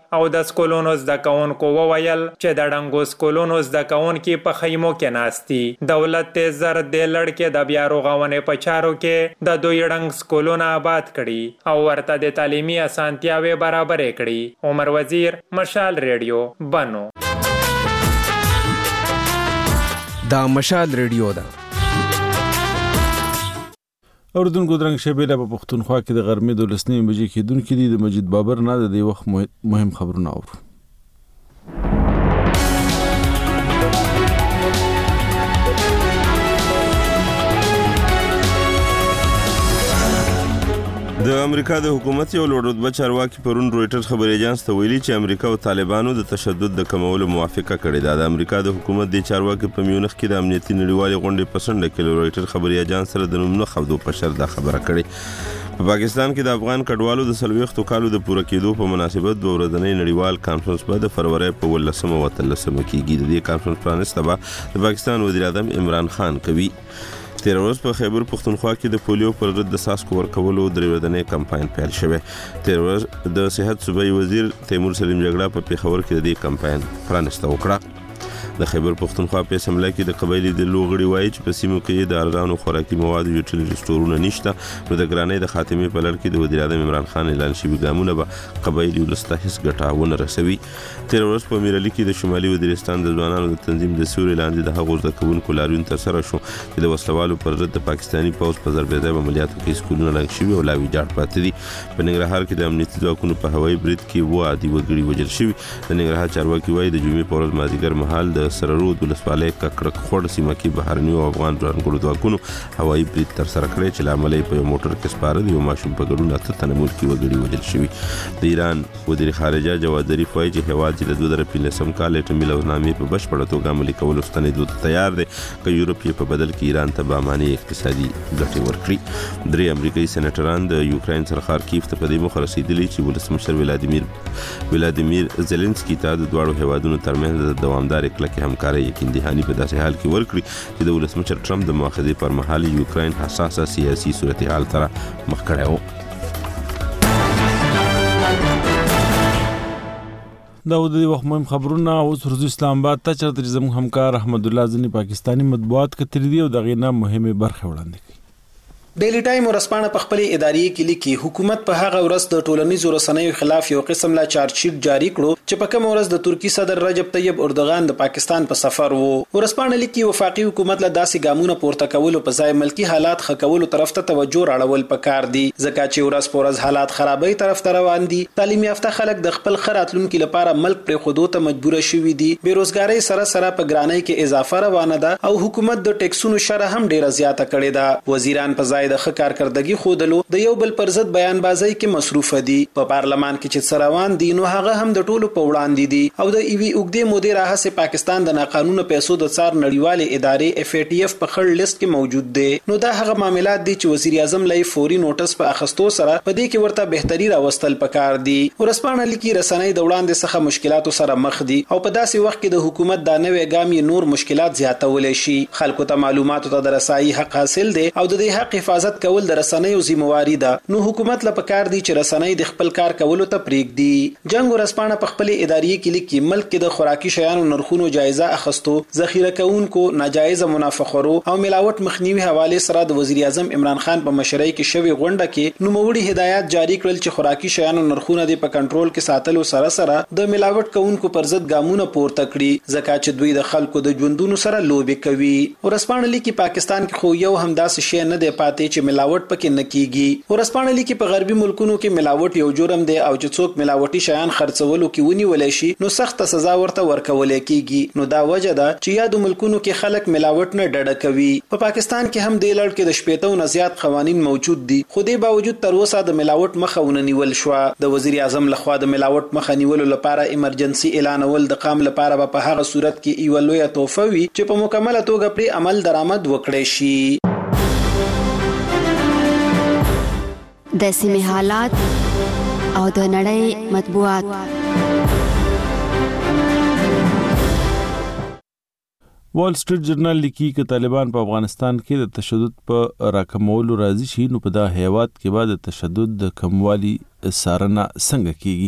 او د سکولونو زده کوونکو وویل چې د ډنګو سکولونو زده کوونکي په خیمو کې ناستي. دولت ته زر د لړکې د بیا رغونې په چارو کې د دوی ډنګ سکولونه آباد کړي او ورته د تعلیمي اسانتیاوې برابرې کړي. عمر وزیر، مشال ریډیو، بنو. دا مشال ریډیو ده. اوردونکو درنګ شبيله په پښتونخوا کې د غرمې د لسنې بجې کېدونکې دي. د مجید بابر نه د دې وخت مهم خبرونه اورو. د امریکا د حکومت یو لوړ رتبه چارواکي پرون رويټرز خبري اژانس ته ویلي چې امریکا او طالبانو د تشدد د کمولو موافقه کړې ده. د امریکا د حکومت د چارواکي په میونخ کې د امنیتي نړیوالې غونډې په سنډه کې رويټرز خبري اژانس سره د نوم نه خبرو په شر دا خبره کړې. په پاکستان کې د افغان کډوالو د سلويختو کالو د پوره کېدو په مناسبت دوه ورځنی نړیوال کانفرنس په د فروری په ولسمه او تلسمه کېږي. د دې کانفرنس پرانیسته به د پاکستان وزیر اعظم عمران خان کوي. تیر ورځ په خیبر پښتونخوا کې د پولیو پر ضد د ساسکو ورکولو درې ورځنی کمپاین پیل شوی. تیر ورځ د صحت صوبایي وزیر تیمور سلیم جګړه په پیښور کې د دې کمپاین پرانیسته وکړه. د خیبر پښتونخوا په سملا کې د قبایلی د لوغړی وایي چې په سیمو کې د ارزانو خوراکي موادو یوټیلیټي سټورونه نشته. نو د ګرانۍ د خاتمې په لړ کې د وزیر اعظم عمران خان اعلان شوی ګامونه به قبایلی ولسته هیڅ ګټه ونه رسوي. تیر ورځ په میرالي کې د شمالي وزیرستان د ځوانانو د تنظیم د سوري لاندې د هغو زده کوونکو لاریون ترسره شو چې د وسلوالو پر ضد د پاکستاني پوځ په ضربې ځای عملیاتو کې سکولونه لګ شوي او لا ویجاړ پاتې دي. په ننګرهار کې د امنیتي ځواکونو په هوایي برید کې وو عادي وګړي وژل شوي. د ننګرهار چارواکي وایي د جمعې په ورځ مازدیګر مهال د سررود ولسوالۍ ککړک خوړ سیمه کې بهرنیو افغان ځوانګړو ځواکونو هوایي برید ترسره کړی چې له امله یې په یو موټر کې سپاره د یو ماشوم په ګډون اته تنه ملکي وګړي وژل شوي. د ایران وزیر خارجه جواد ظریف وایي چې هیواد چې د دوه زره پنځلسم کال اټومي لوزنامې په بشپړه توګه عملي کولو ستنېدو ته تیار دی که یورپ یې په بدل کې ایران ته باماني اقتصادي ګټې ورکړي. درې امریکایي سېنیټران د یوکراین څخه خارکیف ته په دې موخه رسېدلي چې ولسمشر ولادیمیر ولادیمیر زيلنسکي ته د دواړو هیوادونو ترمنځ د دوامدارې کلکې همکارۍ یقین دهاني په داسې حال کې ورکړي چې د ولسمشر ټرمپ د مؤاخذې پر مهال یوکراین حساسه سیاسي صورتحال سره مخ کړی و. دا د دې وخت مهم خبرونه اوس ورځ اسلام آباد ته چرته زموږ همکار احمد الله ځنی پاکستانی مطبوعات کتري دي او دغه نه مهمه برخه وړاندې کوي. ډیلی ټایم ورسپانه په خپل اداري کې لیکي حکومت په هغه ورځ د ټولنیزو رسنیو خلاف یو قسم لا چارج شیټ جاری کړو چې په کوم ورځ د ترکی صدر رجب طیب اردوغان د پاکستان په سفر وو. ورسپانه لیکي وفاقي حکومت له داسې ګامونه پورته کولو په ځای ملکی حالات ښه کولو طرف ته توجه راړول پکار دي ځکه چې ورځ په ورځ حالات خرابې طرف ته روان دي. تعلیم یافته خلک د خپل خراتلونکو لپاره ملک پر خودو ته مجبور شوي دي. بیروزګاری سره سره په ګرانۍ کې اضافه روانه ده او حکومت د ټیکسونو شرح هم ډیره زیاته کړې ده. وزیران په ځای د ښه کارکردګي خودلو د یو بل پر ضد بیان بازی کې مصروف دي. په پارلمان کې چې سروان دي نو هغه هم د ټولو په وړاندې دي او د ایوی اوګدې مودې راهسه پاکستان د ناقانونه پیسو د څار نړیوالې ادارې اف ای ټی اف په خړ لیست کې موجود دي. نو دا هغه معاملات دي چې وزیر اعظم لای فوري نوټس په اخستو سره په دې کې ورته بهتري راوستل پکار دي. ورسپانه لیکي رسنۍ د وړاندې څخه مشکلاتو سره مخ دي او په داسې وخت کې د حکومت د نوې ګام نور مشکلات زیاتول شي. خلکو ته معلوماتو ته د رسایي حق حاصل دي او د دې حق حفاظت کول د رسنیو ذمہواری ده. نو حکومت له پکار دي چې رسنۍ د خپل کار کولو ته پریږدي. جنگ ورسپانه په خپل اداري کې لیکي ملک کې د خوراکي شیانو نرخونو جایزه اخستو ذخیره کوونکو ناجایز منافخرو او ملاوت مخنیوي حواله سره د وزیر اعظم عمران خان په مشرۍ کې شوی غونډه کې نوموړي هدایت جاری کړل چې خوراکي شیانو نرخونه د په کنټرول کې ساتلو سره سره د ملاوت کوونکو پر ضد ګامونه پورته کړي ځکه چې دوی د خلکو د ژوندونو سره لوبي کوي. ورسپانه لیکي پاکستان کې خو یو همداسې شی نه دی پاتې چې ملاوت پکې نه کیږي. ورسپانه لیکي په غربي ملکونو کې ملاوت یو جرم دی او چې څوک ملاوتي شیان خرڅولو کې ونیول شي نو سخت سزا ورته ورکول کیږي. نو دا وجه ده چې یادو ملکونو کې خلک ملاوت نه ډډه کوي. په پاکستان کې هم د لړ کې د شپېتو نه زیات قوانين موجود دي خو دې باوجود تر اوسه د ملاوت مخه ونیول شو. د وزیر اعظم لخوا د ملاوت مخه نیولو لپاره ایمرجنسي اعلانول د قام لپاره په هغه صورت کې یو لوی توفه وي چې په مکمله توګه پر عمل درآمد وکړي شي. د سیمې حالات او د نړۍ مطبوعات. وال سټریټ جرنال لیکي چې طالبان په افغانستان کې د تشدد په راکمولو راضي شي نو په دا هیواد کې بعد د تشدد د کموالي سارنه څنګه کیږي.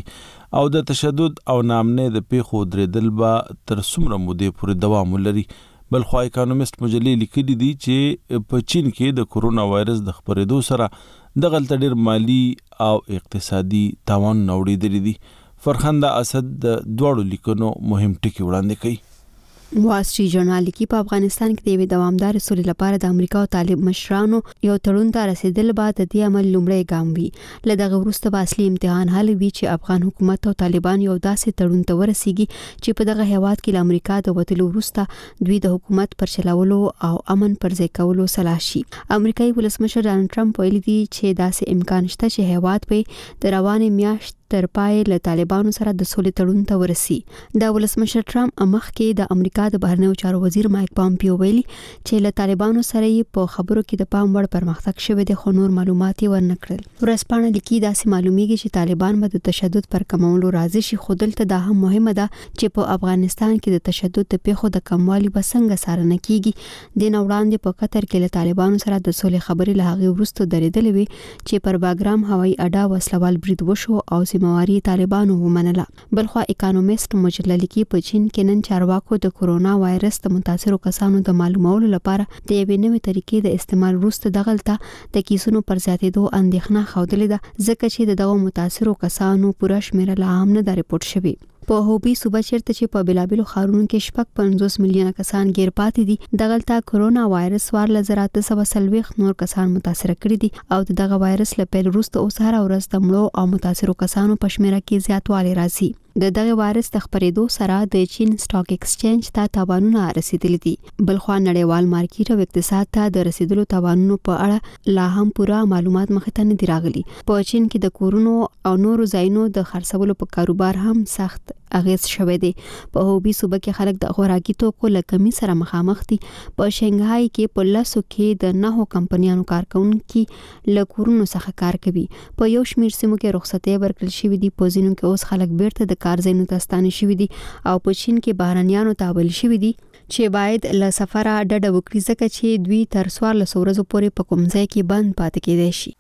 او د تشدد او نامنې د پیښو درېدل به تر څومره مودې پورې دوام ولري. بل خو اکانومیست مجلې لیکلي دي چې په چین کې د کورونا وایرس د خپرېدو سره دغلته ډېر مالی او اقتصادي تاوان اوریدلی دي. فرخنده اسد د دواړو لیکنو مهم ټکي وړاندې کوي. وال سټریټ ژورنال لیکي په افغانستان کې د یوې دوامدار سولې لپاره د امریکا او طالب مشرانو یو تړون ته رسیدل به د دې عمل لومړی ګام وي. له دغه وروسته به اصلي امتحان حل وي چې افغان حکومت او طالبان یو داسې تړون ته ورسیږي چې په دغه هیواد کې له امریکا د وتلو وروسته دوی د حکومت پر چلولو او امن پر ځای کولو صلاح شي. امریکایي ولسمشر ډانلډ ټرمپ ویلي دی چې داسې امکان شته چې هیواد په د روانې میاشت تر پای له طالبانو سره د سولې تړون ته ورسي. د ولسمشر ټرمپ مخکې د امریکا د بهرنیو چارو وزیر مایک پامپیو ویلي چې له طالبانو سره یې په خبرو کې د پام وړ پرمختګ شوی دی خو نور معلومات یې ورنکړل. ورځپاڼه لیکي داسې معلومیږي چې طالبان به د تشدد پر کمولو راضي شي خو دلته دا هم مهمه ده چې په افغانستان کې د تشدد د پیښو د کموالي به څنګه څارنه کیږي. د نو وړاندې په قطر کې له طالبانو سره د سولې خبرې له هغې وروسته درېدلې وي چې پر باګرام هوایي اډه وسلوال برید وشو او سیمواري طالبانو ومنله. بلخوا اکانومیست مجله لیکي په چین کې نن چارواکو د کورونا وایرس د متاثرو کسانو د معلومولو لپاره د یوې نوې طریقې د استعمال وروسته دغلته د کیسونو پر زیاتېدو اندېښنه ښودلې ده ځکه چې د دغو متاثرو کسانو پوره شمیره لا هم نه ده ریپورټ شوې. په هوبي صوبه چیرته چې په بلابلو خارونو کې شپږ پنځوس میلیونه کسان غیر پاتې دي دغلته کورونا وایرس څوارلس زره اته سوه څلوېښت نور کسان متاثر کړي دي او دغه وایرس له پیل وروسته اوس هره ورځ د مړو او متاثرو کسانو په شمیره کې زیاتوالی راځي. د دغه وایرس د خپرېدو سره د چین سټاک ایکسچینج ته تاوانونه رسیدلي دي. بلخوا نړیوال مارکیټ او اقتصاد ته د رسیدلو تاوانونو په اړه لا هم پوره معلومات مخې ته نه دي راغلي. په چین کې د کورونو او نورو ځایونو د خرڅولو په کاروبار هم سخت اغیز شوی دی. په هوبي صوبه کې خلک د خوراکي توکو له کمی سره مخامخ دي. په شنګهای کې په لسو کې د نهو کمپنیانو کارکونکي له کورونو څخه کار کوي. په یو شمېر سیمو کې رخصتۍ ورکړل شوې دي. په ځینو کې اوس خلک بیرته د کار ځایونو ته ستانه شوي دي او په چین کې بهرنیانو ته ویل شوي دي چې باید له سفره ډډه وکړي ځکه چې دوی تر څوارلسو ورځو پورې په کوم ځای کې بند پاتې کېدای شي.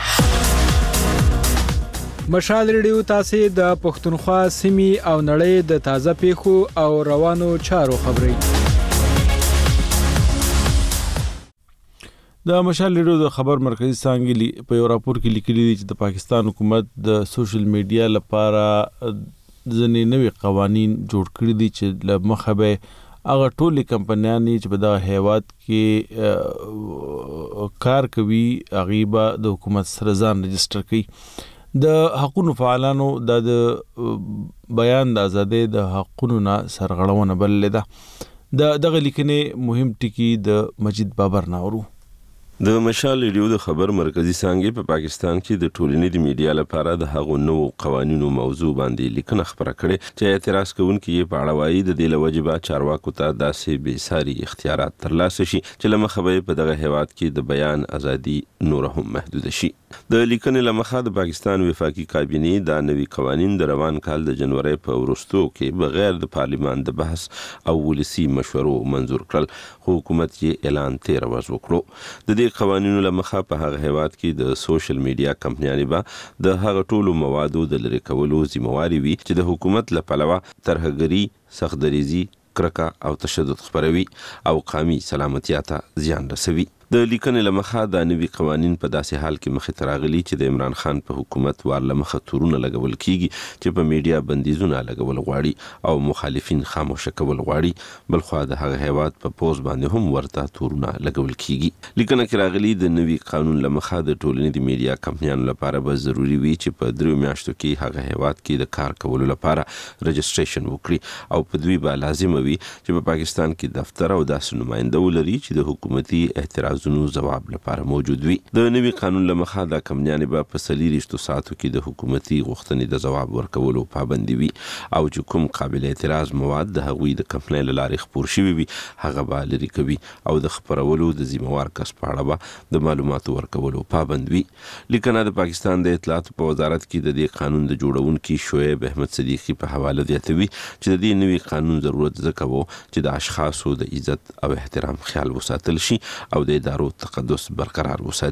مشال ریډیو تاسو د پښتونخوا سیمې او نړۍ د تازه پیښو او روانو چارو خبري. د مشال ریډیو د خبر مرکزی څانګې په یو راپور کې لیکلي دي چې د پاکستان حکومت د سوشل میډیا لپاره ځینې نوي قوانین جوړ کړي دي چې له مخه به هغه ټولې کمپنیانې چې په دغه هیواد کې کار کوي هغې به د حکومت سره ځان رجسټر کړي. د حقوقو فعالانو د بیان د ازادۍ د حقوقو نه سرغړونه بللې ده. د دغه لیکنې مهم ټکي د مجید بابر ناورو. د مشال ریډیو د خبر مرکزی څانګې په پاکستان کې د ټولنیز میډیا لپاره د هغو نوو قوانینو موضوع باندې لیکنه خبره کړې چې اعتراض کوونکي یې په اړه وایي د دې له وجې به چارواکو ته داسې بېساري اختیارات ترلاسه شي چې له مخه به په دغه هیواد کې د بیان ازادي نوره هم محدوده شي. د لیکنې له مخه د پاکستان وفاقي کابینې دا نوي قوانین د روان کال د جنوري په وروستو کې بغیر د پارلیمان د بحث او ولسي مشورو منظور کړل خو حکومت یې اعلان تیر ورځ وکړو. د دې قوانینو له مخه په هغه هیواد کې د سوشل میډیا کمپنیانې به د هغه ټولو موادو د لرې کولو ذمہواري وي چې د حکومت له پلوه ترهګري، سختدریزي، کرکه او تشدد خپروي او قومي سلامتیا ته زیان رسوي. د لیکنې له مخه دا نوي قوانین په داسې حال کې مخې ته راغلي چې د عمران خان په حکومت وار له مخه تورونه لګول کیږي چې په میډیا بندیزونه لګول غواړي او مخالفین خاموشه کول غواړي. بلخوا د هغه هیواد په پوز باندې هم ورته تورونه لګول کیږي. لیکنه کې راغلي د نوي قانون له مخه د ټولنیز میډیا کمپنیانو لپاره به ضروری وي چې په دریو میاشتو کې هغه هیواد کې د کار کولو لپاره رجسټریشن وکړي او په دوی به لازم وي چې په پاکستان کې دفتر او داسې نماینده ولري چې د حکومتي اعتراض زونو جواب لپاره موجود وي. د نوي قانون له مخه د کمپنیانې به په څلېرویشتو ساعتو کې د حکومتي غوښتنې د جواب ورکولو پابندي وي او چې کوم قابل اعتراض مواد د هغوی د کمپنۍ له لارې خپور شوي وي هغه به لرې کوي او د خپرولو د ذمہوار کس په اړه به د معلوماتو ورکولو پابند وي. لیکنه د پاکستان د اطلاعاتو په وزارت کې د دې قانون د جوړونکي شعیب احمد صدیقي په حواله زیاتوي چې د دې نوي قانون ضرورت ځکه و چې د اشخاصو د عزت او احترام خیال وساتل شي او د ادارو تقدس برقرار وساتي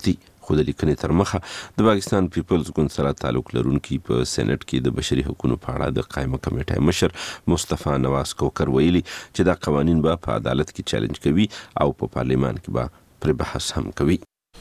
خو د لیکنې تر مخه د پاکستان پیپلز ګوند سره تعلق لرونکي په سېنات کې د بشري حقوقو په اړه د قائمه کمیټې مشر مصطفی نواز کوکر ویلي چې دا قوانین به په عدالت کې چیلنج کوي او په پارلیمان کې به پر بحث هم کوي.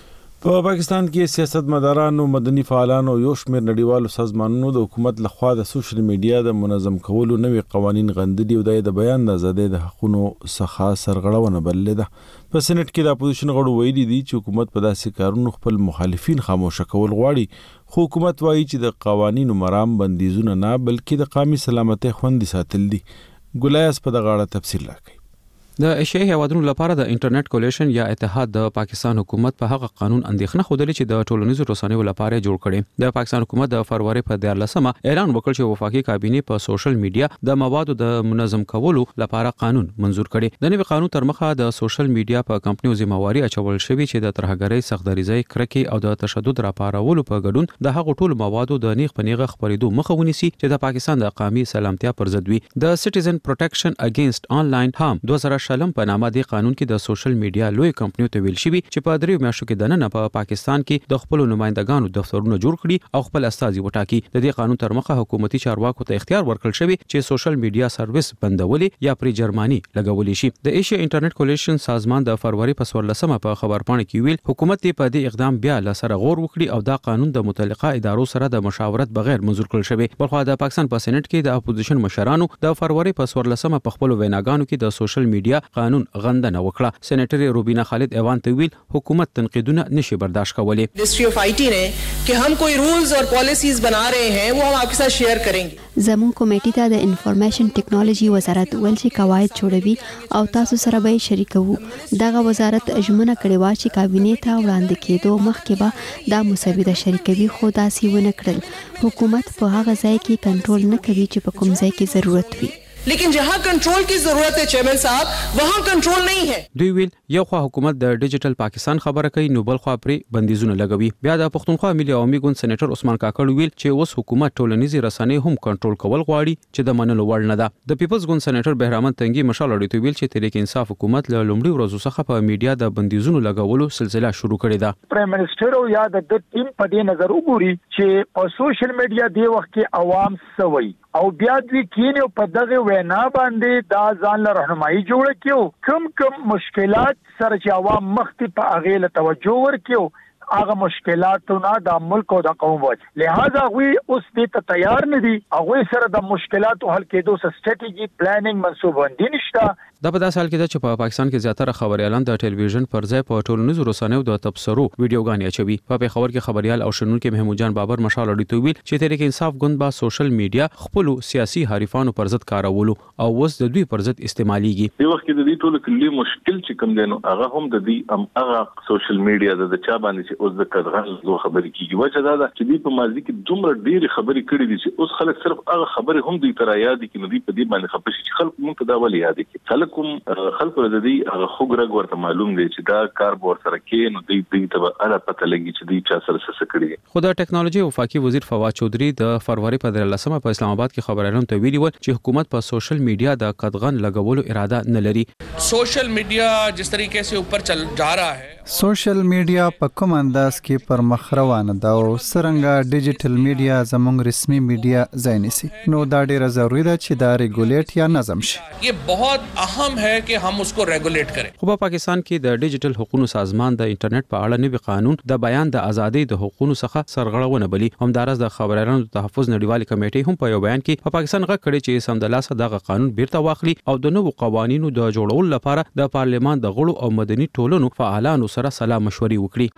په پاکستان کې سیاستمدارانو، مدني فعالانو او یو شمېر نړیوالو سازمانونو د حکومت لخوا د سوشل میډیا د منظم کولو نوي قوانین غندلي او د بیان د آزادۍ د حقونو څخه سرغړونه بللې ده. په سېنات کې د اپوزیشن غړو ویلي دي چې حکومت په داسې کارونو خپل مخالفین خاموشه کول غواړي، خو حکومت وایي چې د قوانینو مرام بندیزونه نه بلکې د قومي سلامتۍ خوندي ساتل دي. ګلایس په دغه اړه تفصیل راکړي. د ایشیايي هیوادونو لپاره د انټرنیټ کولیشن یا اتحاد د پاکستان حکومت په هغه قانون اندېښنه خوده چې د ټولنیزو رسنیو لپاره جوړ کړي. د پاکستان حکومت د فروری په دیارلسمه اعلان وکړ چې وفاقي کابینه په سوشل میډیا د موادو د منظم کولو لپاره قانون منزور کړي. د نوي قانون تر مخه د سوشل میډیا په کمپنیو ذمہواری اچول شوی چې د ترهګرۍ، سختدریزۍ، کرکې او د تشدد راپارولو په ګډون د هغو ټولو موادو د نیغ په نیغه خپرېدو مخه ونیسي چې د پاکستان د قومي سلامتیا پر ضد وي. د سټیزن پروټیکشن اگینست آنلاین هارم دوه زره شلم په نامه قانون کې د سوشل میډیا لوی کمپنیو ته ویل شوی چې په دریو میاشتو کې دننه په پاکستان کې د خپل نمائندګانو دفترونه جوړ کړي او خپل استازي وټاکي. د دې قانون تر مخه حکومتي چارواکو ته اختیار ورکړل شوی چې سوشل میډیا سرویس بندولې یا پرې جرماني لګولې شي. د ایشیا انټرنیټ کولیشن سازمان د فروری په څوارلسمه په خبرپاڼه کې ویل حکومت ته په دې اقدام بیا لسره غور وکړي او دا قانون د متعلقه ادارو سره د مشاورت بغیر منزور کړل شوی. بلخو د پاکستان په سېنات کې د اپوزیشن مشرانو د فروری په څوارلسمه په خپل ویناګانو کې د سوشل میډیا قانون غندنه وکړه. سېنیټر روبینا خالد ایوان ته ویل حکومت تنقیدونه نشي برداشت کولی. Ministry of IT ने कि हम कोई रूल्स और पॉलिसीज बना रहे हैं वो हम आपके साथ शेयर करेंगे. زمون کمیټې ته د انفارمیشن ټیکنالوژي وزارت ول چې قواعد جوړوي او تاسو سره به شریکو. دغه وزارت ژمنه کړې و چې کابینې ته وړاندې کېدو مخکې به دا مسوده شریکوي، خو داسې ونه کړل. حکومت په هغه ځای کې کنټرول نه کوي چې په کوم ځای کې ضرورت وي. लेकिन जहां कंट्रोल की जरूरत है चेयरमैन साहब वहां कंट्रोल नहीं है. دوی ویل یو خو حکومت د ډیجیټل پاکستان خبره کوي، نو بل خو پرې بندیزونه لګوي. بیا د پښتونخوا ملي عوامي ګوند سېنیټر عثمان کاکړ ویل چې اوس حکومت ټولنیزي رسنۍ هم کنټرول کول غواړي چې د منلو وړ نه ده. د پیپلز ګوند سېنیټر بهرامند تنګي مشال اړیته ویل چې تحریک انصاف حکومت له لومړي ورځو څخه په میډیا د بندیزونو لګولو سلسله شروع کړې ده. پرایم منسٹر او یا د ټیم په دې نظر وګوري چې په سوشل میډیا دی وخت کې عوام سوي او بیا دوی کینې په دغه وینا باندې دا ځان له راهنمایي جوړ کړو. کوم کوم مشکلات سره چې عوام مخ ته په اغه له توجه ورکړو هغه مشکلاتونه د ملک او د قوم وجه، لہذا غوي اوس دې ته تیار نه دي. هغه سره د مشکلاتو حل کېدو سره سټریټیجی پلانینګ منصوبندي نشته. دا په داسې حال کې ده چې په پاکستان کې زیاتره خبريالان د ټلویزیون پر ځای په ټولنیزو رسنیو د تبصرو ویډیوګانې اچوي. په پیښور کې خبريال او شنونکو محمود جان بابر مشال اړیته ویل چې تحریک انصاف ګوند با سوشل میډیا خپل سیاسي حریفانو پر ضد کارولو او اوس د دوی پر ضد استعماليږي. د وخت کې د دې ټولو کلی مشکل چې کوم دینو هغه هم د دې ام هغه سوشل میډیا د چا باندې چې اوس د کډغل زو خبرې کیږي. وجه دا ده چې دې په ماضي کې دومره ډېری خبرې کړې دي چې اوس خلک صرف هغه خبرې هم دوی تر یاد دي کې نو دې په دې باندې خبرې چې خلک مونږ ته دا ولې یاد دي. خلک هم خلکو د دې هغه خوګرګ ورته معلوم دی چې دا کار ور سره کې نو دې دې ته اله پته لګي چې دې چا سره څه کړی. خو د ټیکنالوژي وفاقي وزیر فواد چودري د فروری په درلسمه په اسلام آباد کې خبريالانو ته ویلي و چې حکومت په سوشل میډیا د قدغن لګولو اراده نه لري. सोशल मीडिया जिस तरीके से ऊपर चल जा रहा है سوشل میډیا په کوم انداز کې پر مخ روانه ده او څنګه ډیجیټل میډیا زموږ رسمي میډیا ځای نیسي، نو دا ډیره ضروری ده چې دا ریګولیټ یا نظم شي. یہ بہت اہم ہے کہ ہم اس کو ریګولیټ کریں. خو په پاکستان کې د ډیجیټل حقوقو سازمان د انټرنیټ په اړه نوي قانون د بیان د ازادۍ د حقوقو څخه سرغړونه بلی. همدارس د خبريالانو تحفظ نړیوال کمیټې هم په یو بیان کې په پاکستان غږ کړی چې سمدلاسه دغه قانون بیرته واخلي او د نوو قوانینو د جوړولو لپاره د پارلمان د غړو او مدني ټولنو فعالانو سره سلا مشورې وکړي.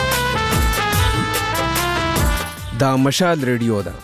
دا مشال ریډیو ده.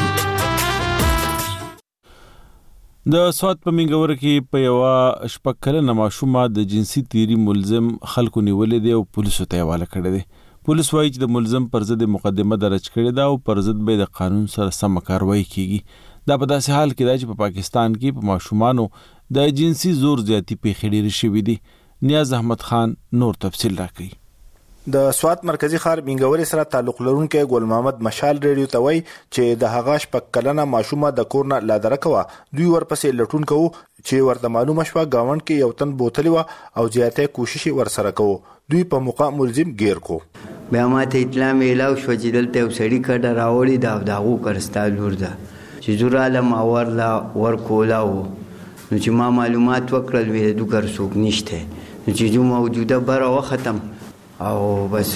د سواد په منګور کې په یو شپږ کلنه ماشومه د جنسي تیری ملزم خلکو نیولې دی او پولیسو ته حواله کړی دی. پولیس وایي چې د ملزم پر ضد مقدمه درج کړې ده او پر ضد به د قانون سره سم کاروایی کیږي. دا په داسې حال کې دی چې په پاکستان کې په ماشومانو د جنسي زور زیاتی پیښې ډېرې شوې دي. نیاز احمد خان نور تفصیل راکوي. د سوات مرکزی ښار منګوري سره تعلق لرونکي ګل محمد مشال ریډیو ته وایي چې د هغه شپږ کلنه ماشومه د کور نه لادره کوه. دوی ورپسې لټون کوو چې ورته معلومه شوه گاوند کې یو تن بوتلی و او زیاته کوشش ورسره کوو. دوی په موقع ملزم گیر کو. بیا ما ته اطلاع میلاو شو چې دلته یو سړي کډه راوړې ده او د هغو کرستا لور ده چې زه رالم او ورله ورکولا و نو چې ما معلومات وکړل وی د دوه کار څوک نشته نو چې جو موجوده بره وختم او بس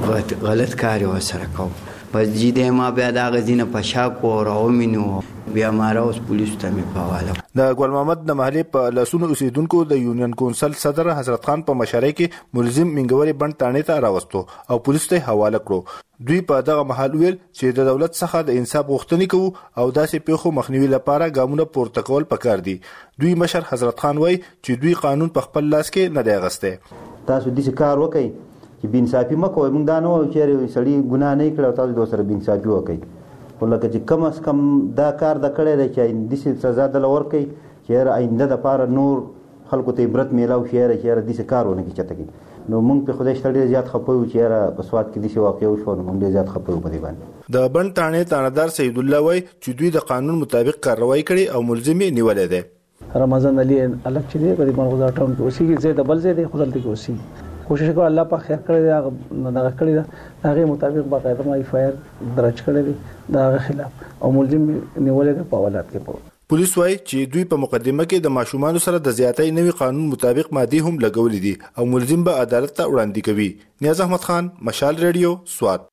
غلط کار یې ورسره کوم بس جدي ما بیا د هغه ځینه په شا کو راومینو بیا ما راوس پولیسو ته مې په حواله د ګل محمد د محلې په لاسونو اوسیدونکو د یونین کونسل صدر حضرت خان په مشرۍ کې ملزم منګوري بند تانې ته راوستو او پولیسو ته حواله کړو دوی په دغه محل ویل چې د دولت څخه د انصاف غوښتنې کوو او داسې پیښو مخنیوي لپاره ګامونه پورته کول پکار دي دوی مشر حضرت خان وایي چې دوی قانون په خپل لاس کې نه دی اغسته تاسو دې کار وکړئ چې بینصافي مکوئ موږ دا نه وایو چې سړي ګناه نه کړی او تاسو د سره بینصافي وکړئ خو لکه چې کم از کم دا کار د کړی دی چې داسې سزا دله ورکړئ چې آینده دپاره نور خلکو ته عبرت میلاو شي چې یاره داسې کار ونه کړي چېرته کې نو موږ په خدای شته ډېر زیات خفه یو چې یاره په سوات کې داسې واقع وشوه نو موږ ډېر زیات خفه یو په دې باندې د بند تانې تانهدار سید الله وایي چې دوی د قانون مطابق کارروایي کړې او ملزم یې نیولی دی رمضان علي الګ چې دی په دې ملغزار ټاون کې اوسېږي زه د بل ځای دی خو دلته کې اوسېږي کوشش کوم الله په خیر کړی دی هغه کړی دی هغه مطابق باقاعده ما ایف آی آر درج کړی دی د هغه خلاف او ملزم نیولې دی په حوالات کې پولیس وایي چې دوی په مقدمه کې د ماشومانو سره د زیاتۍ نوي قانون مطابق مادي هم لګولې دي او ملزم به عدالت ته وړاندې کوي نیاز احمد خان مشال ریډیو سوات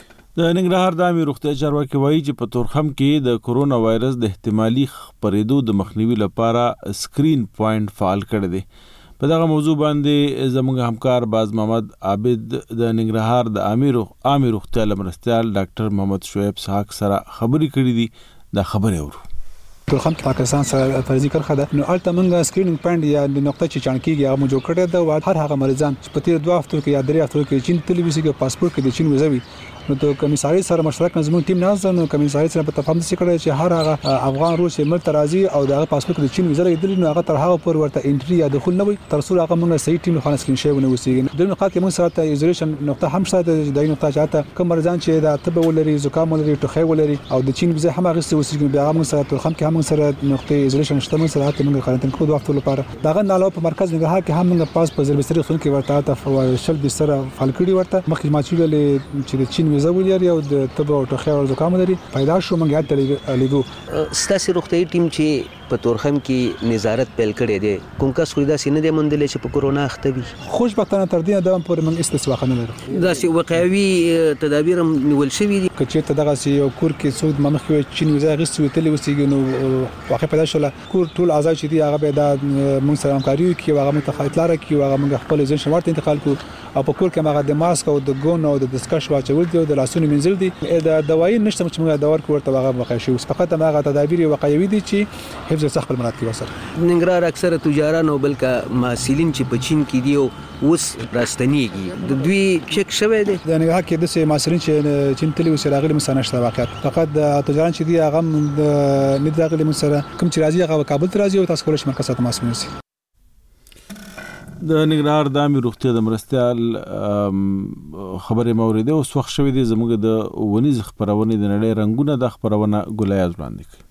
د ننګرهار د عامې روغتیا چارواکي وایي چې په تورخم کې د کرونا وایرس د احتمالي خپرېدو د مخنیوي لپاره سکرین پوینټ فعال کړی دی په دغه موضوع باندې زموږ همکار باز محمد عابد د ننګرهار د عامې روغتیا لمرستیال ډاکټر محمد شعیب اسحاق سره خبرې کړې دي دا خبرې اورو تورخم کې پاکستان سره فرضي کرخه ده نو البته موږ سکرینینګ پوینټ یا د نقطه چې چان کیږي هغه موږ کړی دا او هر هغه مریضان چې په تیر دوه هفتو کې یا درې هفتو کې چین تلويزیون کې پاسپورت کې د چین وزوي نو د کمیساري سره مشترک نظم ټیم نه نو کمیساري سره په تفاهم څه کړی چې هر هغه افغان روس چې ملت راځي او د پاسپورت د چین وزره لیدل نو هغه تر هغه پر ورته انټری یا دخول نه وي تر څو هغه موږ صحیح ټیم خلاص کین شي ونه وسیږي د نقاط کې موږ سره ایزولیشن نقطه هم سره د نقطه چاته کوم مرزان چې د طب ولري زکام ولري ټوخی ولري او د چین وزره هم هغه څه وسیږي بیا موږ سره تر خم کې هم سره نقطه ایزولیشن شته موږ سره ته موږ قرنټین کوو وخت لپاره داغه نالو په مرکز نګهار کې هم موږ پاس په ضرب سره خون کې ورته ته شل بسره فالکړي ورته مخکې ما چې چې د چین وزره ولري او تبه او ټوخی او زکام لري پیدا شو موږ یاد لګو ستاسو روغتي ټیم چې په تورخم کې نظارت پیل کړی دی کوم کس خو دا سینې د مندلې چې په کورونا اخته وي خوشبختانه تر دې دوام پورې موږ استثوا نه لرو دا سی وقایوي تدابیر نیول شوی دي کچې ته دغه سی یو کور کې سود مخکې چین وزای غوښتي وتلې وسیږي نو واقع پیدا شول کور ټول اعضاء چې دي هغه به د موږ سره همکاري کوي هغه متخایلات لاره کوي هغه موږ خپل ځین شمارت انتقال کوو او په کور کې هغه د ماسک او د ګون او د دسکش واچول دي او د لاسونو منځل دي د دوايي نشته چې موږ دا ورکو ورته هغه واقع شي فقط هغه تدابیر وقایوي دي چې حفظ صحت خپل مراد کوي ننګرهار اکثره تجاران او بلکې محصلین چې په چین کې دی اوس راستنیږي د دوی چک شوی دی د ننګرهار کې د محصلین چې چین تللی وسره غلي مسانشته واقعیت فقط د تجاران چې دی هغه د نداغلي مسره کوم چې راځي هغه کابل ته راځي او تاسو کولای شئ مرکز ته ماسوم شئ د ننګرهار د عامې روغتیا د مرستیال خبرې موریده او وخت شوی دی زموږ د ونیز خبرونه د نړۍ رنگونه د خبرونه ګلایز وړاندې کوي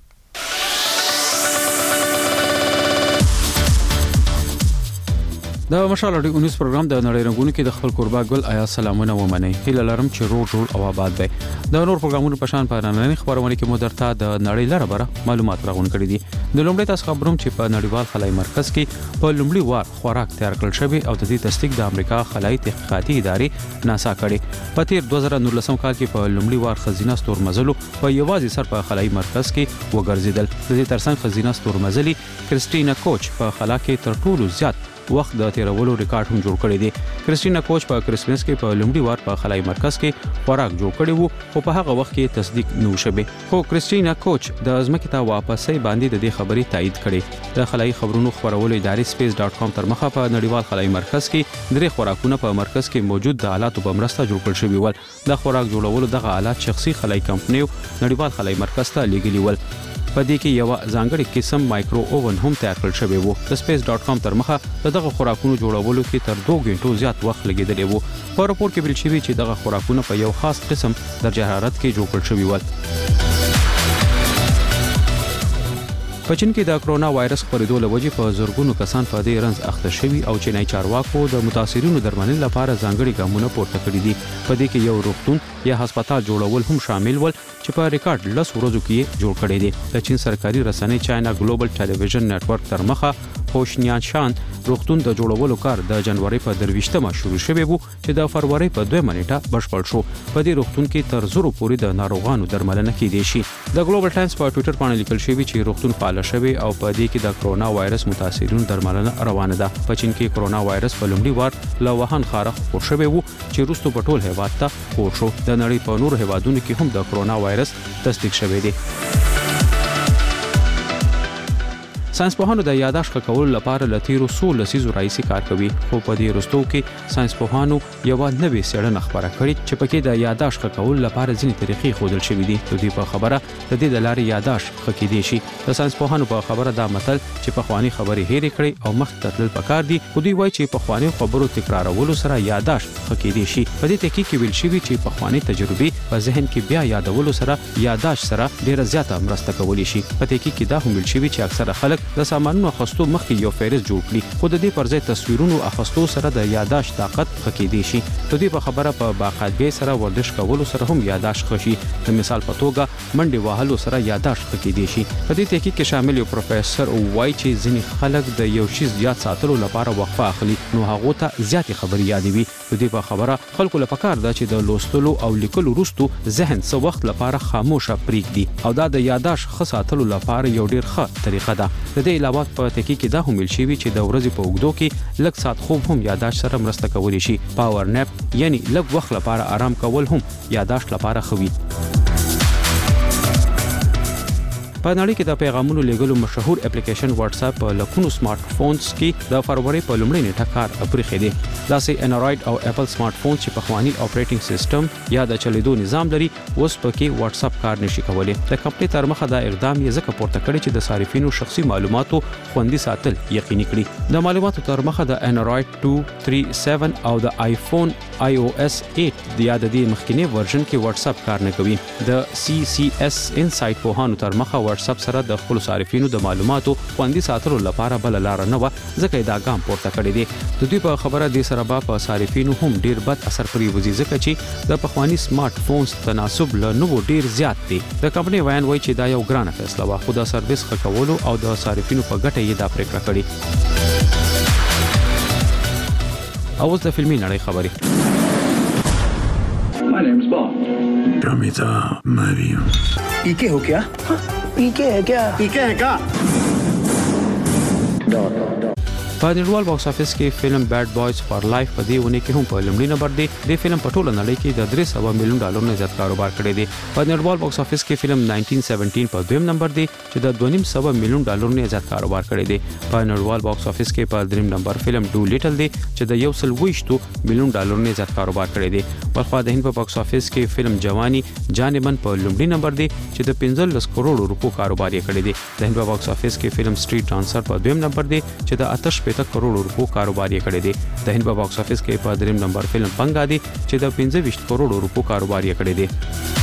د مشال اډیو نیوز پروګرام د نړۍ رنگونو کې د خپل قربا ګل آیا سلامونه ومني هیله لرم چې روغ جوړ او آباد وي د نور پروګرامونو په شان په نړۍ خبرونه کې مو درته د نړۍ لپاره بره معلومات راغون کړي دي د لومړي تاسو خبروم چې په نړیوال خلای مرکز کې په لومړي وار خوراک تیار کړل شوی او د دې تصدیق د امریکا خلای تحقیقاتي ادارې ناسا کړي په تیر دوه زره نولسم کال کې په لومړي وار خزینه ستورمزلو په یوازې سر په خلای مرکز کې وګرځیدل د دې ترڅنګ خزینه ستورمزلي کریسټینا کوچ په خلا کې تر ټولو زیات وخت د تیرولو ریکارډ هم جوړ کړی دی کریسټینا کوچ په کرسمس کې په لومړي وار په خلای مرکز کې خوراک جوړ کړی وو او په هغه وخت کې تصدیق نه شوه خو کریسټینا کوچ د ازمکه ته واپسې باندې د دې خبرې تایید کړي د خلای خبرونو خبرولو ادارې سپیس ډاټ کام تر مخه په نړیوال خلای مرکز کې درې خوراکونه په مرکز کې موجود د آلاتو په مرسته جوړ کړل شوی ول د خوراک جوړولو دغه آلات شخصي خلای کمپنیو نړیوال خلای مرکز ته لیږلي ول په دې کې یو ځانګړی قسم مایکرو اوون هم تیار کړل شوی وو د سپیس ډاټ کام تر مخه دغه خوراکونو جوړولو کې تر دوه غنټو زیات وخت لګیدلی وو په راپور کې ویل شوی چې دغه خوراکونه په یو خاص قسم درجه حرارت کې جوړ کړل شوی ول په چین کې د کرونا وایرس خپرېدو له وجې په زورګونو کسان په دې رنځ اخته شوي او چینایي چارواکو د متاثرینو درملنې لپاره ځانګړي ګامونه پورته کړي دي. په دې کې یو روغتون یا هسپتال جوړول هم شامل ول چې په ریکارډ لس ورځو کې جوړ کړي دي. د چین سرکاري رسنۍ چاینا ګلوبل ټلویزیون نتورک تر مخه هوشنیان شان روغتون د جوړولو کار د جنوري په درويشتمه شروع شوی وو چې د فروری په دوه منېټه بشپړ شو. په دې روغتون کې تر زرو پورې د ناروغانو درملنه کېدې شي. د ګلوبل ټایمز په ټوئیټر باندې لیکل شوی چې روغتون فعال شوی او په دې کې د کرونا وایرس متاثرینو درملنه روانه ده. په چین کې کرونا وایرس په لومړي وار له وهان ښار خپور شوی وو چې وروسته په ټول هیواد ته خپور شو. د نړۍ په نورو هیوادونو کې هم د کرونا وایرس تصدیق شوی دی. ساينسپوهانو د یاداشت ښه کولو لپاره له تیرو څو لسیزو راهیسې کار کوي، خو په دې وروستو کې ساينسپوهانو یوه نوې څېړنه خپره کړې چې پکې د یاداشت ښه کولو لپاره ځینې طریقې ښودل شوي دي. د دوی په خبره د دې د لارې یاداشت ښه کیدی شي. د ساينسپوهانو په خبره دا متل چې پخواني خبرې هېرې کړي او مخکې ته تلل پکار دي، خو دوی وایي چې پخواني خبرو تکرارولو سره یاداشت ښه کیدی شي. په دې تحقیق کې ویل شوي چې پخواني تجربې په ذهن کې بیا یادولو سره یاداشت سره ډېره زیاته مرسته کولی شي. په تحقیق کې دا هم ویل شوي چې اکثره خلک د سامانونو اخستو مخکې یو فهرست جوړ کړي، خو د دې پر ځای تصویرونو اخستو سره د یاداشت طاقت ښه کیدی شي. د دې په خبره په باقاعدګۍ سره ورزش کولو سره هم یاداشت ښه شي. د مثال په توګه منډې وهلو سره یاداشت ښه کیدی شي. په دې تحقیق کې شامل یو پروفیسور وایي چې ځینې خلک د یو شی یاد ساتلو لپاره وقفه اخلي، نو هغه ته زیاتې خبرې یادوي. د دې په خبره خلکو له پکار ده چې د لوستلو او لیکلو وروسته ذهن څه وخت لپاره خاموشه پرېږدي او دا د یاداشت ښه ساتلو لپاره یو ډېر ښه طریقه ده. د دې علاوه په تحقیق کې دا هم ویل شوي چې د ورځې په اوږدو کې لږ ساعت خوب هم یاداشت سره مرسته کولی شي. پاور نپ یعنی لږ وخت لپاره آرام کول هم یاداشت لپاره ښه وي. په نړۍ کې د پیغامونو لیږلو مشهور اپلیکیشن واتس اپ په لکونو سمارټ فونز کې د فروری په لومړۍ نیټه کار پرېښی دی. داسې انډراید او اپل سمارټ فونز چې پخواني اپریټینګ سیسټم یا د چلیدو نظام لري اوس پکې واتس اپ کار نشي کولی. د کمپنۍ تر مخه دا اقدام یې ځکه پورته کړی چې د صارفینو شخصي معلوماتو خوندي ساتل یقیني کړي. د معلوماتو تر مخه د انډراید دوه درې سبعه او د آیفون آی او اس اټ د یاد دي مخکینی ورژن کې واتس اپ کار نه کوي. د سی سی اس انسایټ پوهانو تر مخه واتس اپ سره د خپل صارفینو د معلوماتو خوندي ساتلو لپاره بل لار نه و، ځکه دا ګام پورته کړی دی. د دوی په خبره د سره با په صارفینو هم ډیر بد اثر پرې وځي، ځکه چې د پخوانی سمارټ فونز تناسب له نو ډیر زیات دی. د کمپنۍ وایي وایي چې دا یو ګرانه فیصله و، خو د سرویس ښه کولو او د صارفینو په ګټه یې دا پریکړه کړې. اوس د فلمي نړۍ خبرې. My name's Bob. Ramita Mario. ¿Y qué हो क्या? ¿Y qué है क्या? ¿Y qué है क्या? No, no, no. په نړیوال باکس افیس کې فلم بیډ بوایز فار لایف په دې ونه کې هم په لومړي نمبر دی. د فلم په ټوله نړۍ کې د درې سوه میلیون ډالر نه زیات کاروبار کړی دی. په نړیوال باکس افیس کې فلم نولس سبعه په دویم نمبر دی چې د دوه نیم سوه میلیون ډالر نه زیات کاروبار کړی دی. په نړیوال باکس افیس کې په دریم نمبر فلم ډو لیټل دی چې د یو سل ویشتو میلیون ډالر نه زیات کاروبار کړی دی. بلخوا د هند په باکس افیس کې فلم جوانی جانبن په لومړي نمبر دی چې د پنځلس کروڑ روپو کاروبار یې کړی دی. د هند په باکس افیس کې فلم سټریټ ډانسر په دویم نمبر دی چې د اته شپېته کروڑ روپو کاروبار یې کړی دی. د هند په باکس افیس کې په دریم نمبر فلم پنګا دی چې د پنځه ویشت کروڑ روپو کاروبار یې کړی دی.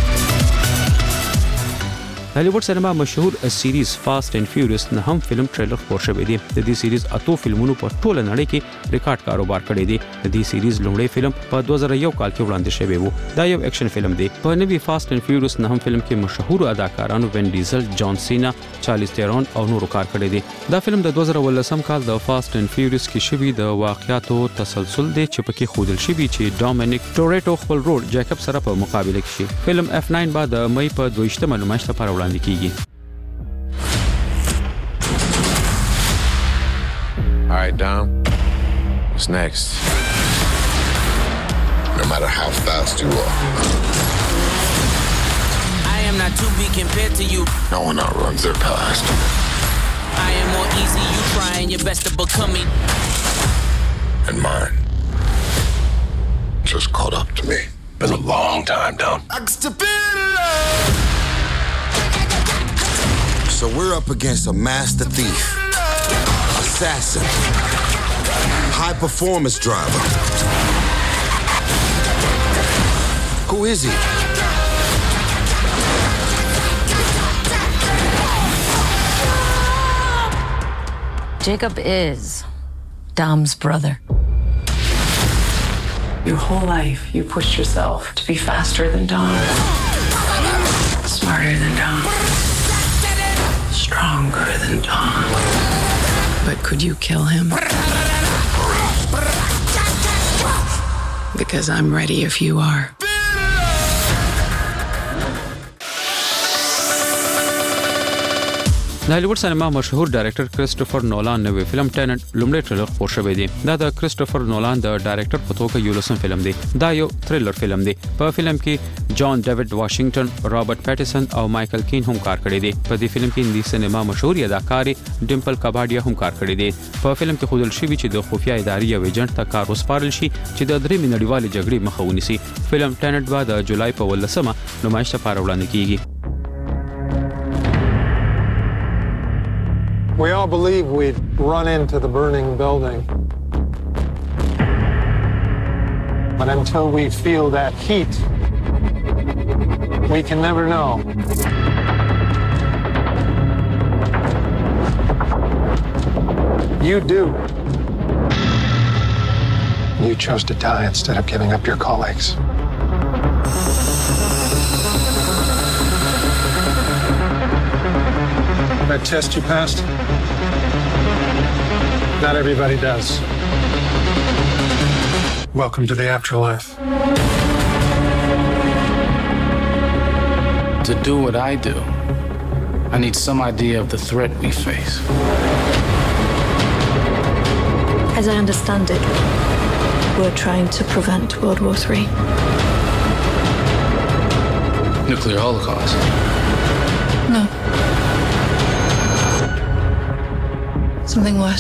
هالیوډ سینما مشهور سیریز فاست اینڈ فیوریس نه هم فلم ټریلر خپور شوی دی. د دې سیریز اتو فلمونو په ټوله نړۍ کې ریکارډ کاروبار کړی دی. د دې سیریز لومړی فلم په دوه زره یو کال کې وړاندې شوی و. دا یو اکشن فلم دی. په نوی فاست اینڈ فیوریس نه هم فلم کې مشهور اداکارانو وین ډیزل، جان سینا، چارلیز تیرون او نورو کار کړی دی. دا فلم د دوه زره ولسم کال د فاست اینڈ فیوریس کې شوی د واقعیاتو تسلسل دی چې پکې ښودل شوی چې ډومینیک ټوریټو خپل رول جیکب سره په مقابله کې شي. فلم اف ناین بعد د مې په دویشتمه نمایش لپاره وړاندې کیږي. All right, Dom. What's next? No matter how fast you are, I am not to be compared to you. no one outruns their past. I am more easy, you trying your best to become me. And mine just caught up to me. Been a long time, Dom. So we're up against a master thief, assassin, high performance driver. Who is he? Jacob is Dom's brother. Your whole life, you pushed yourself to be faster than Dom, smarter than Dom, stronger than Dom. But could you kill him? Because I'm ready if you are. د هالیوډ سینما مشهور ډایرکټر کریسټوفر نولان نوې فلم ټینټ لومړی ټریلر خپور شوی دی. دا د کریسټوفر نولان د ډایرکټر په توګه یو لسم فلم دی. دا یو تھرلر فلم دی. په فلم کې جان ډیوډ واشنگټن، رابرټ پیټرسن او مایکل کین هم کار کړی دی. په دې فلم کې هندي سینما مشهور اداکار ډیمپل کباډیا هم کار کړی دی. په فلم کې خودل شوی چې د خفیه ادارې یو ایجنټ ته کار وسپارل شي چې د درې نړیوالې جګړې مخه ونیسي. فلم ټینټ بعد د جولای په ولسمه نمایش لپاره وړاندې کیږي. We all believe we'd run into the burning building. But until we feel that heat, we can never know. You do. You chose to die instead of giving up your colleagues. That test you passed? Not everybody does. Welcome to the afterlife. To do what I do, I need some idea of the threat we face. As I understand it, we're trying to prevent World War Three. Nuclear holocaust? No. Something worse.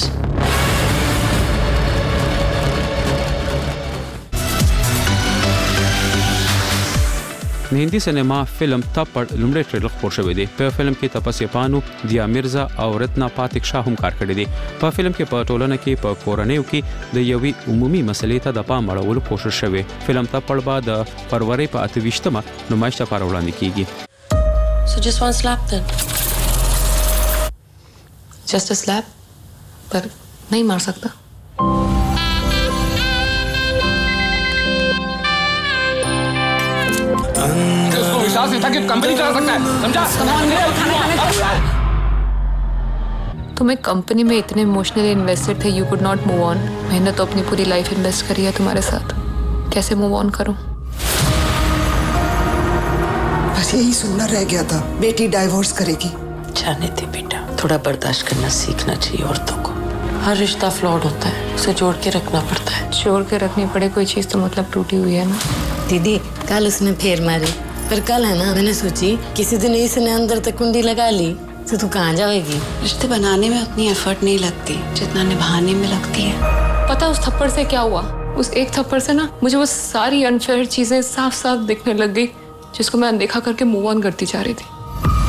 د هندي سینما فلم تپړ لومړی ټریلر خپور شوی دی. په فلم کې تپسیا پانو، دیا مرزا او رتنا پاتک شاه هم کار کړی دی. په فلم کې په ټولنه کې په کورنیو کې د یوې عمومي مسلې ته د پام اړولو کوشش شوی. فلم تپړ بعد د فروری په اته ویشتمه نمایش لپاره وړاندې کیږي. So just one slap then. Just a slap, पर नहीं मार सकता. उसको विश्वास नहीं था कि कंपनी चला सकता है, समझा? तुम एक कंपनी में इतने इमोशनली इन्वेस्टेड थे, you could not move on. मैंने तो अपनी पूरी लाइफ इन्वेस्ट करी है तुम्हारे साथ. कैसे मूव ऑन करूं? बस यही सुनना रह गया था, बेटी डाइवोर्स करेगी. जाने दे बेटा, थोड़ा बर्दाश्त करना सीखना चाहिए औरतों को. हर रिश्ता फ्लॉड होता है, उसे जोड़ के रखना पड़ता है. जोड़ के रखनी पड़े कोई चीज तो मतलब टूटी हुई है ना. दीदी कल उसने फेर मारी, पर कल है ना मैंने सोची किसी दिन इसने अंदर तक कुंडी लगा ली तो तू कहाँ जाएगी. रिश्ते बनाने में उतनी एफर्ट नहीं लगती जितना निभाने में लगती है. पता उस थप्पड़ से क्या हुआ? उस एक थप्पड़ से ना मुझे वो सारी अनफेयर चीजें साफ साफ दिखने लग गई जिसको मैं अनदेखा करके मूव ऑन करती जा रही थी.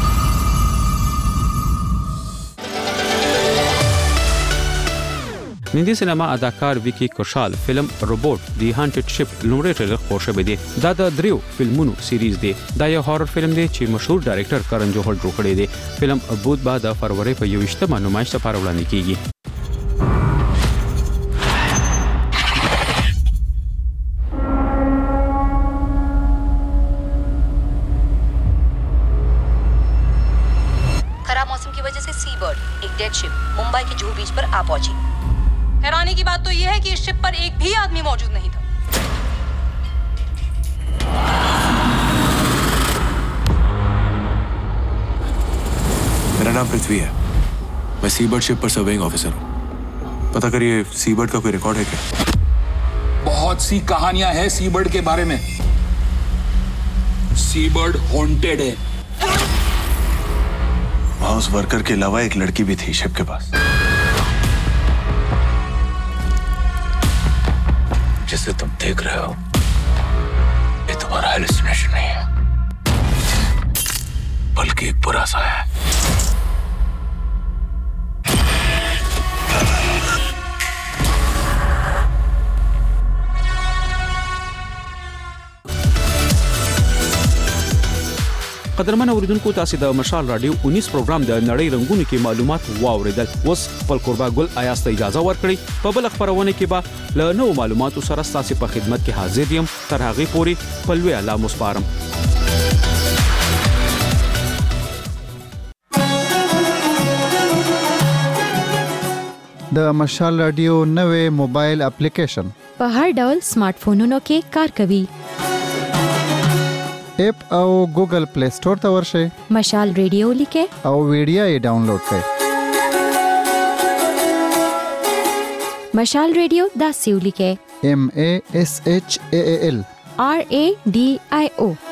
هندي سینما اداکار ویکی کوشال فلم روبوټ دی هانټډ شپ لومړی ټریلر خپور شوی دی. دا د دریو فلمونو سیریز دی. دا یو هارر فلم دی چې مشهور ډایرکټر کرن جوهر جوړ کړی دی. فلم بود بعد د فروری په یوویشتمه نمایش لپاره وړاندې کیږي. खराब मौसम की वजह से सी बर्ड एक डेड शिप मुंबई के जुहू बीच पर आ पहुंची. हैरानी की बात तो यह है कि इस शिप पर एक भी आदमी मौजूद नहीं था. मेरा नाम पृथ्वी है. मैं सीबर्ड शिप पर सर्वेइंग ऑफिसर हूँ. पता करिए सीबर्ड का कोई रिकॉर्ड है क्या? बहुत सी कहानियां हैं सीबर्ड के बारे में. सीबर्ड हॉन्टेड है. वहां उस वर्कर के अलावा एक लड़की भी थी शिप के पास, जिसे तुम देख रहे हो. ये तुम्हारा हेलुसिनेशन नहीं है, बल्कि एक बुरा सा है. قدرمن اوریدونکو تاسو د مشال رادیو انیس پروګرام د نړۍ رنگونو کې معلومات واوریدل. اوس خپل قربا ګل آیاس ته اجازه ورکړي. په بل خبرونه کې به له نوو معلوماتو سره تاسو په خدمت کې حاضر یم. تر هغه پورې په لوی الله مسپارم. د مشال رادیو نوې موبایل اپلیکیشن په هر ډول سمارټ فونونو کې کار کوي. اپ او ګوګل پلی سٹور ته ورشئ. مشال رادیو لیکه او ویډیو یې ډاونلوډ کړئ. مشال رادیو دا سیو لیکه M A S H A A L R A D I O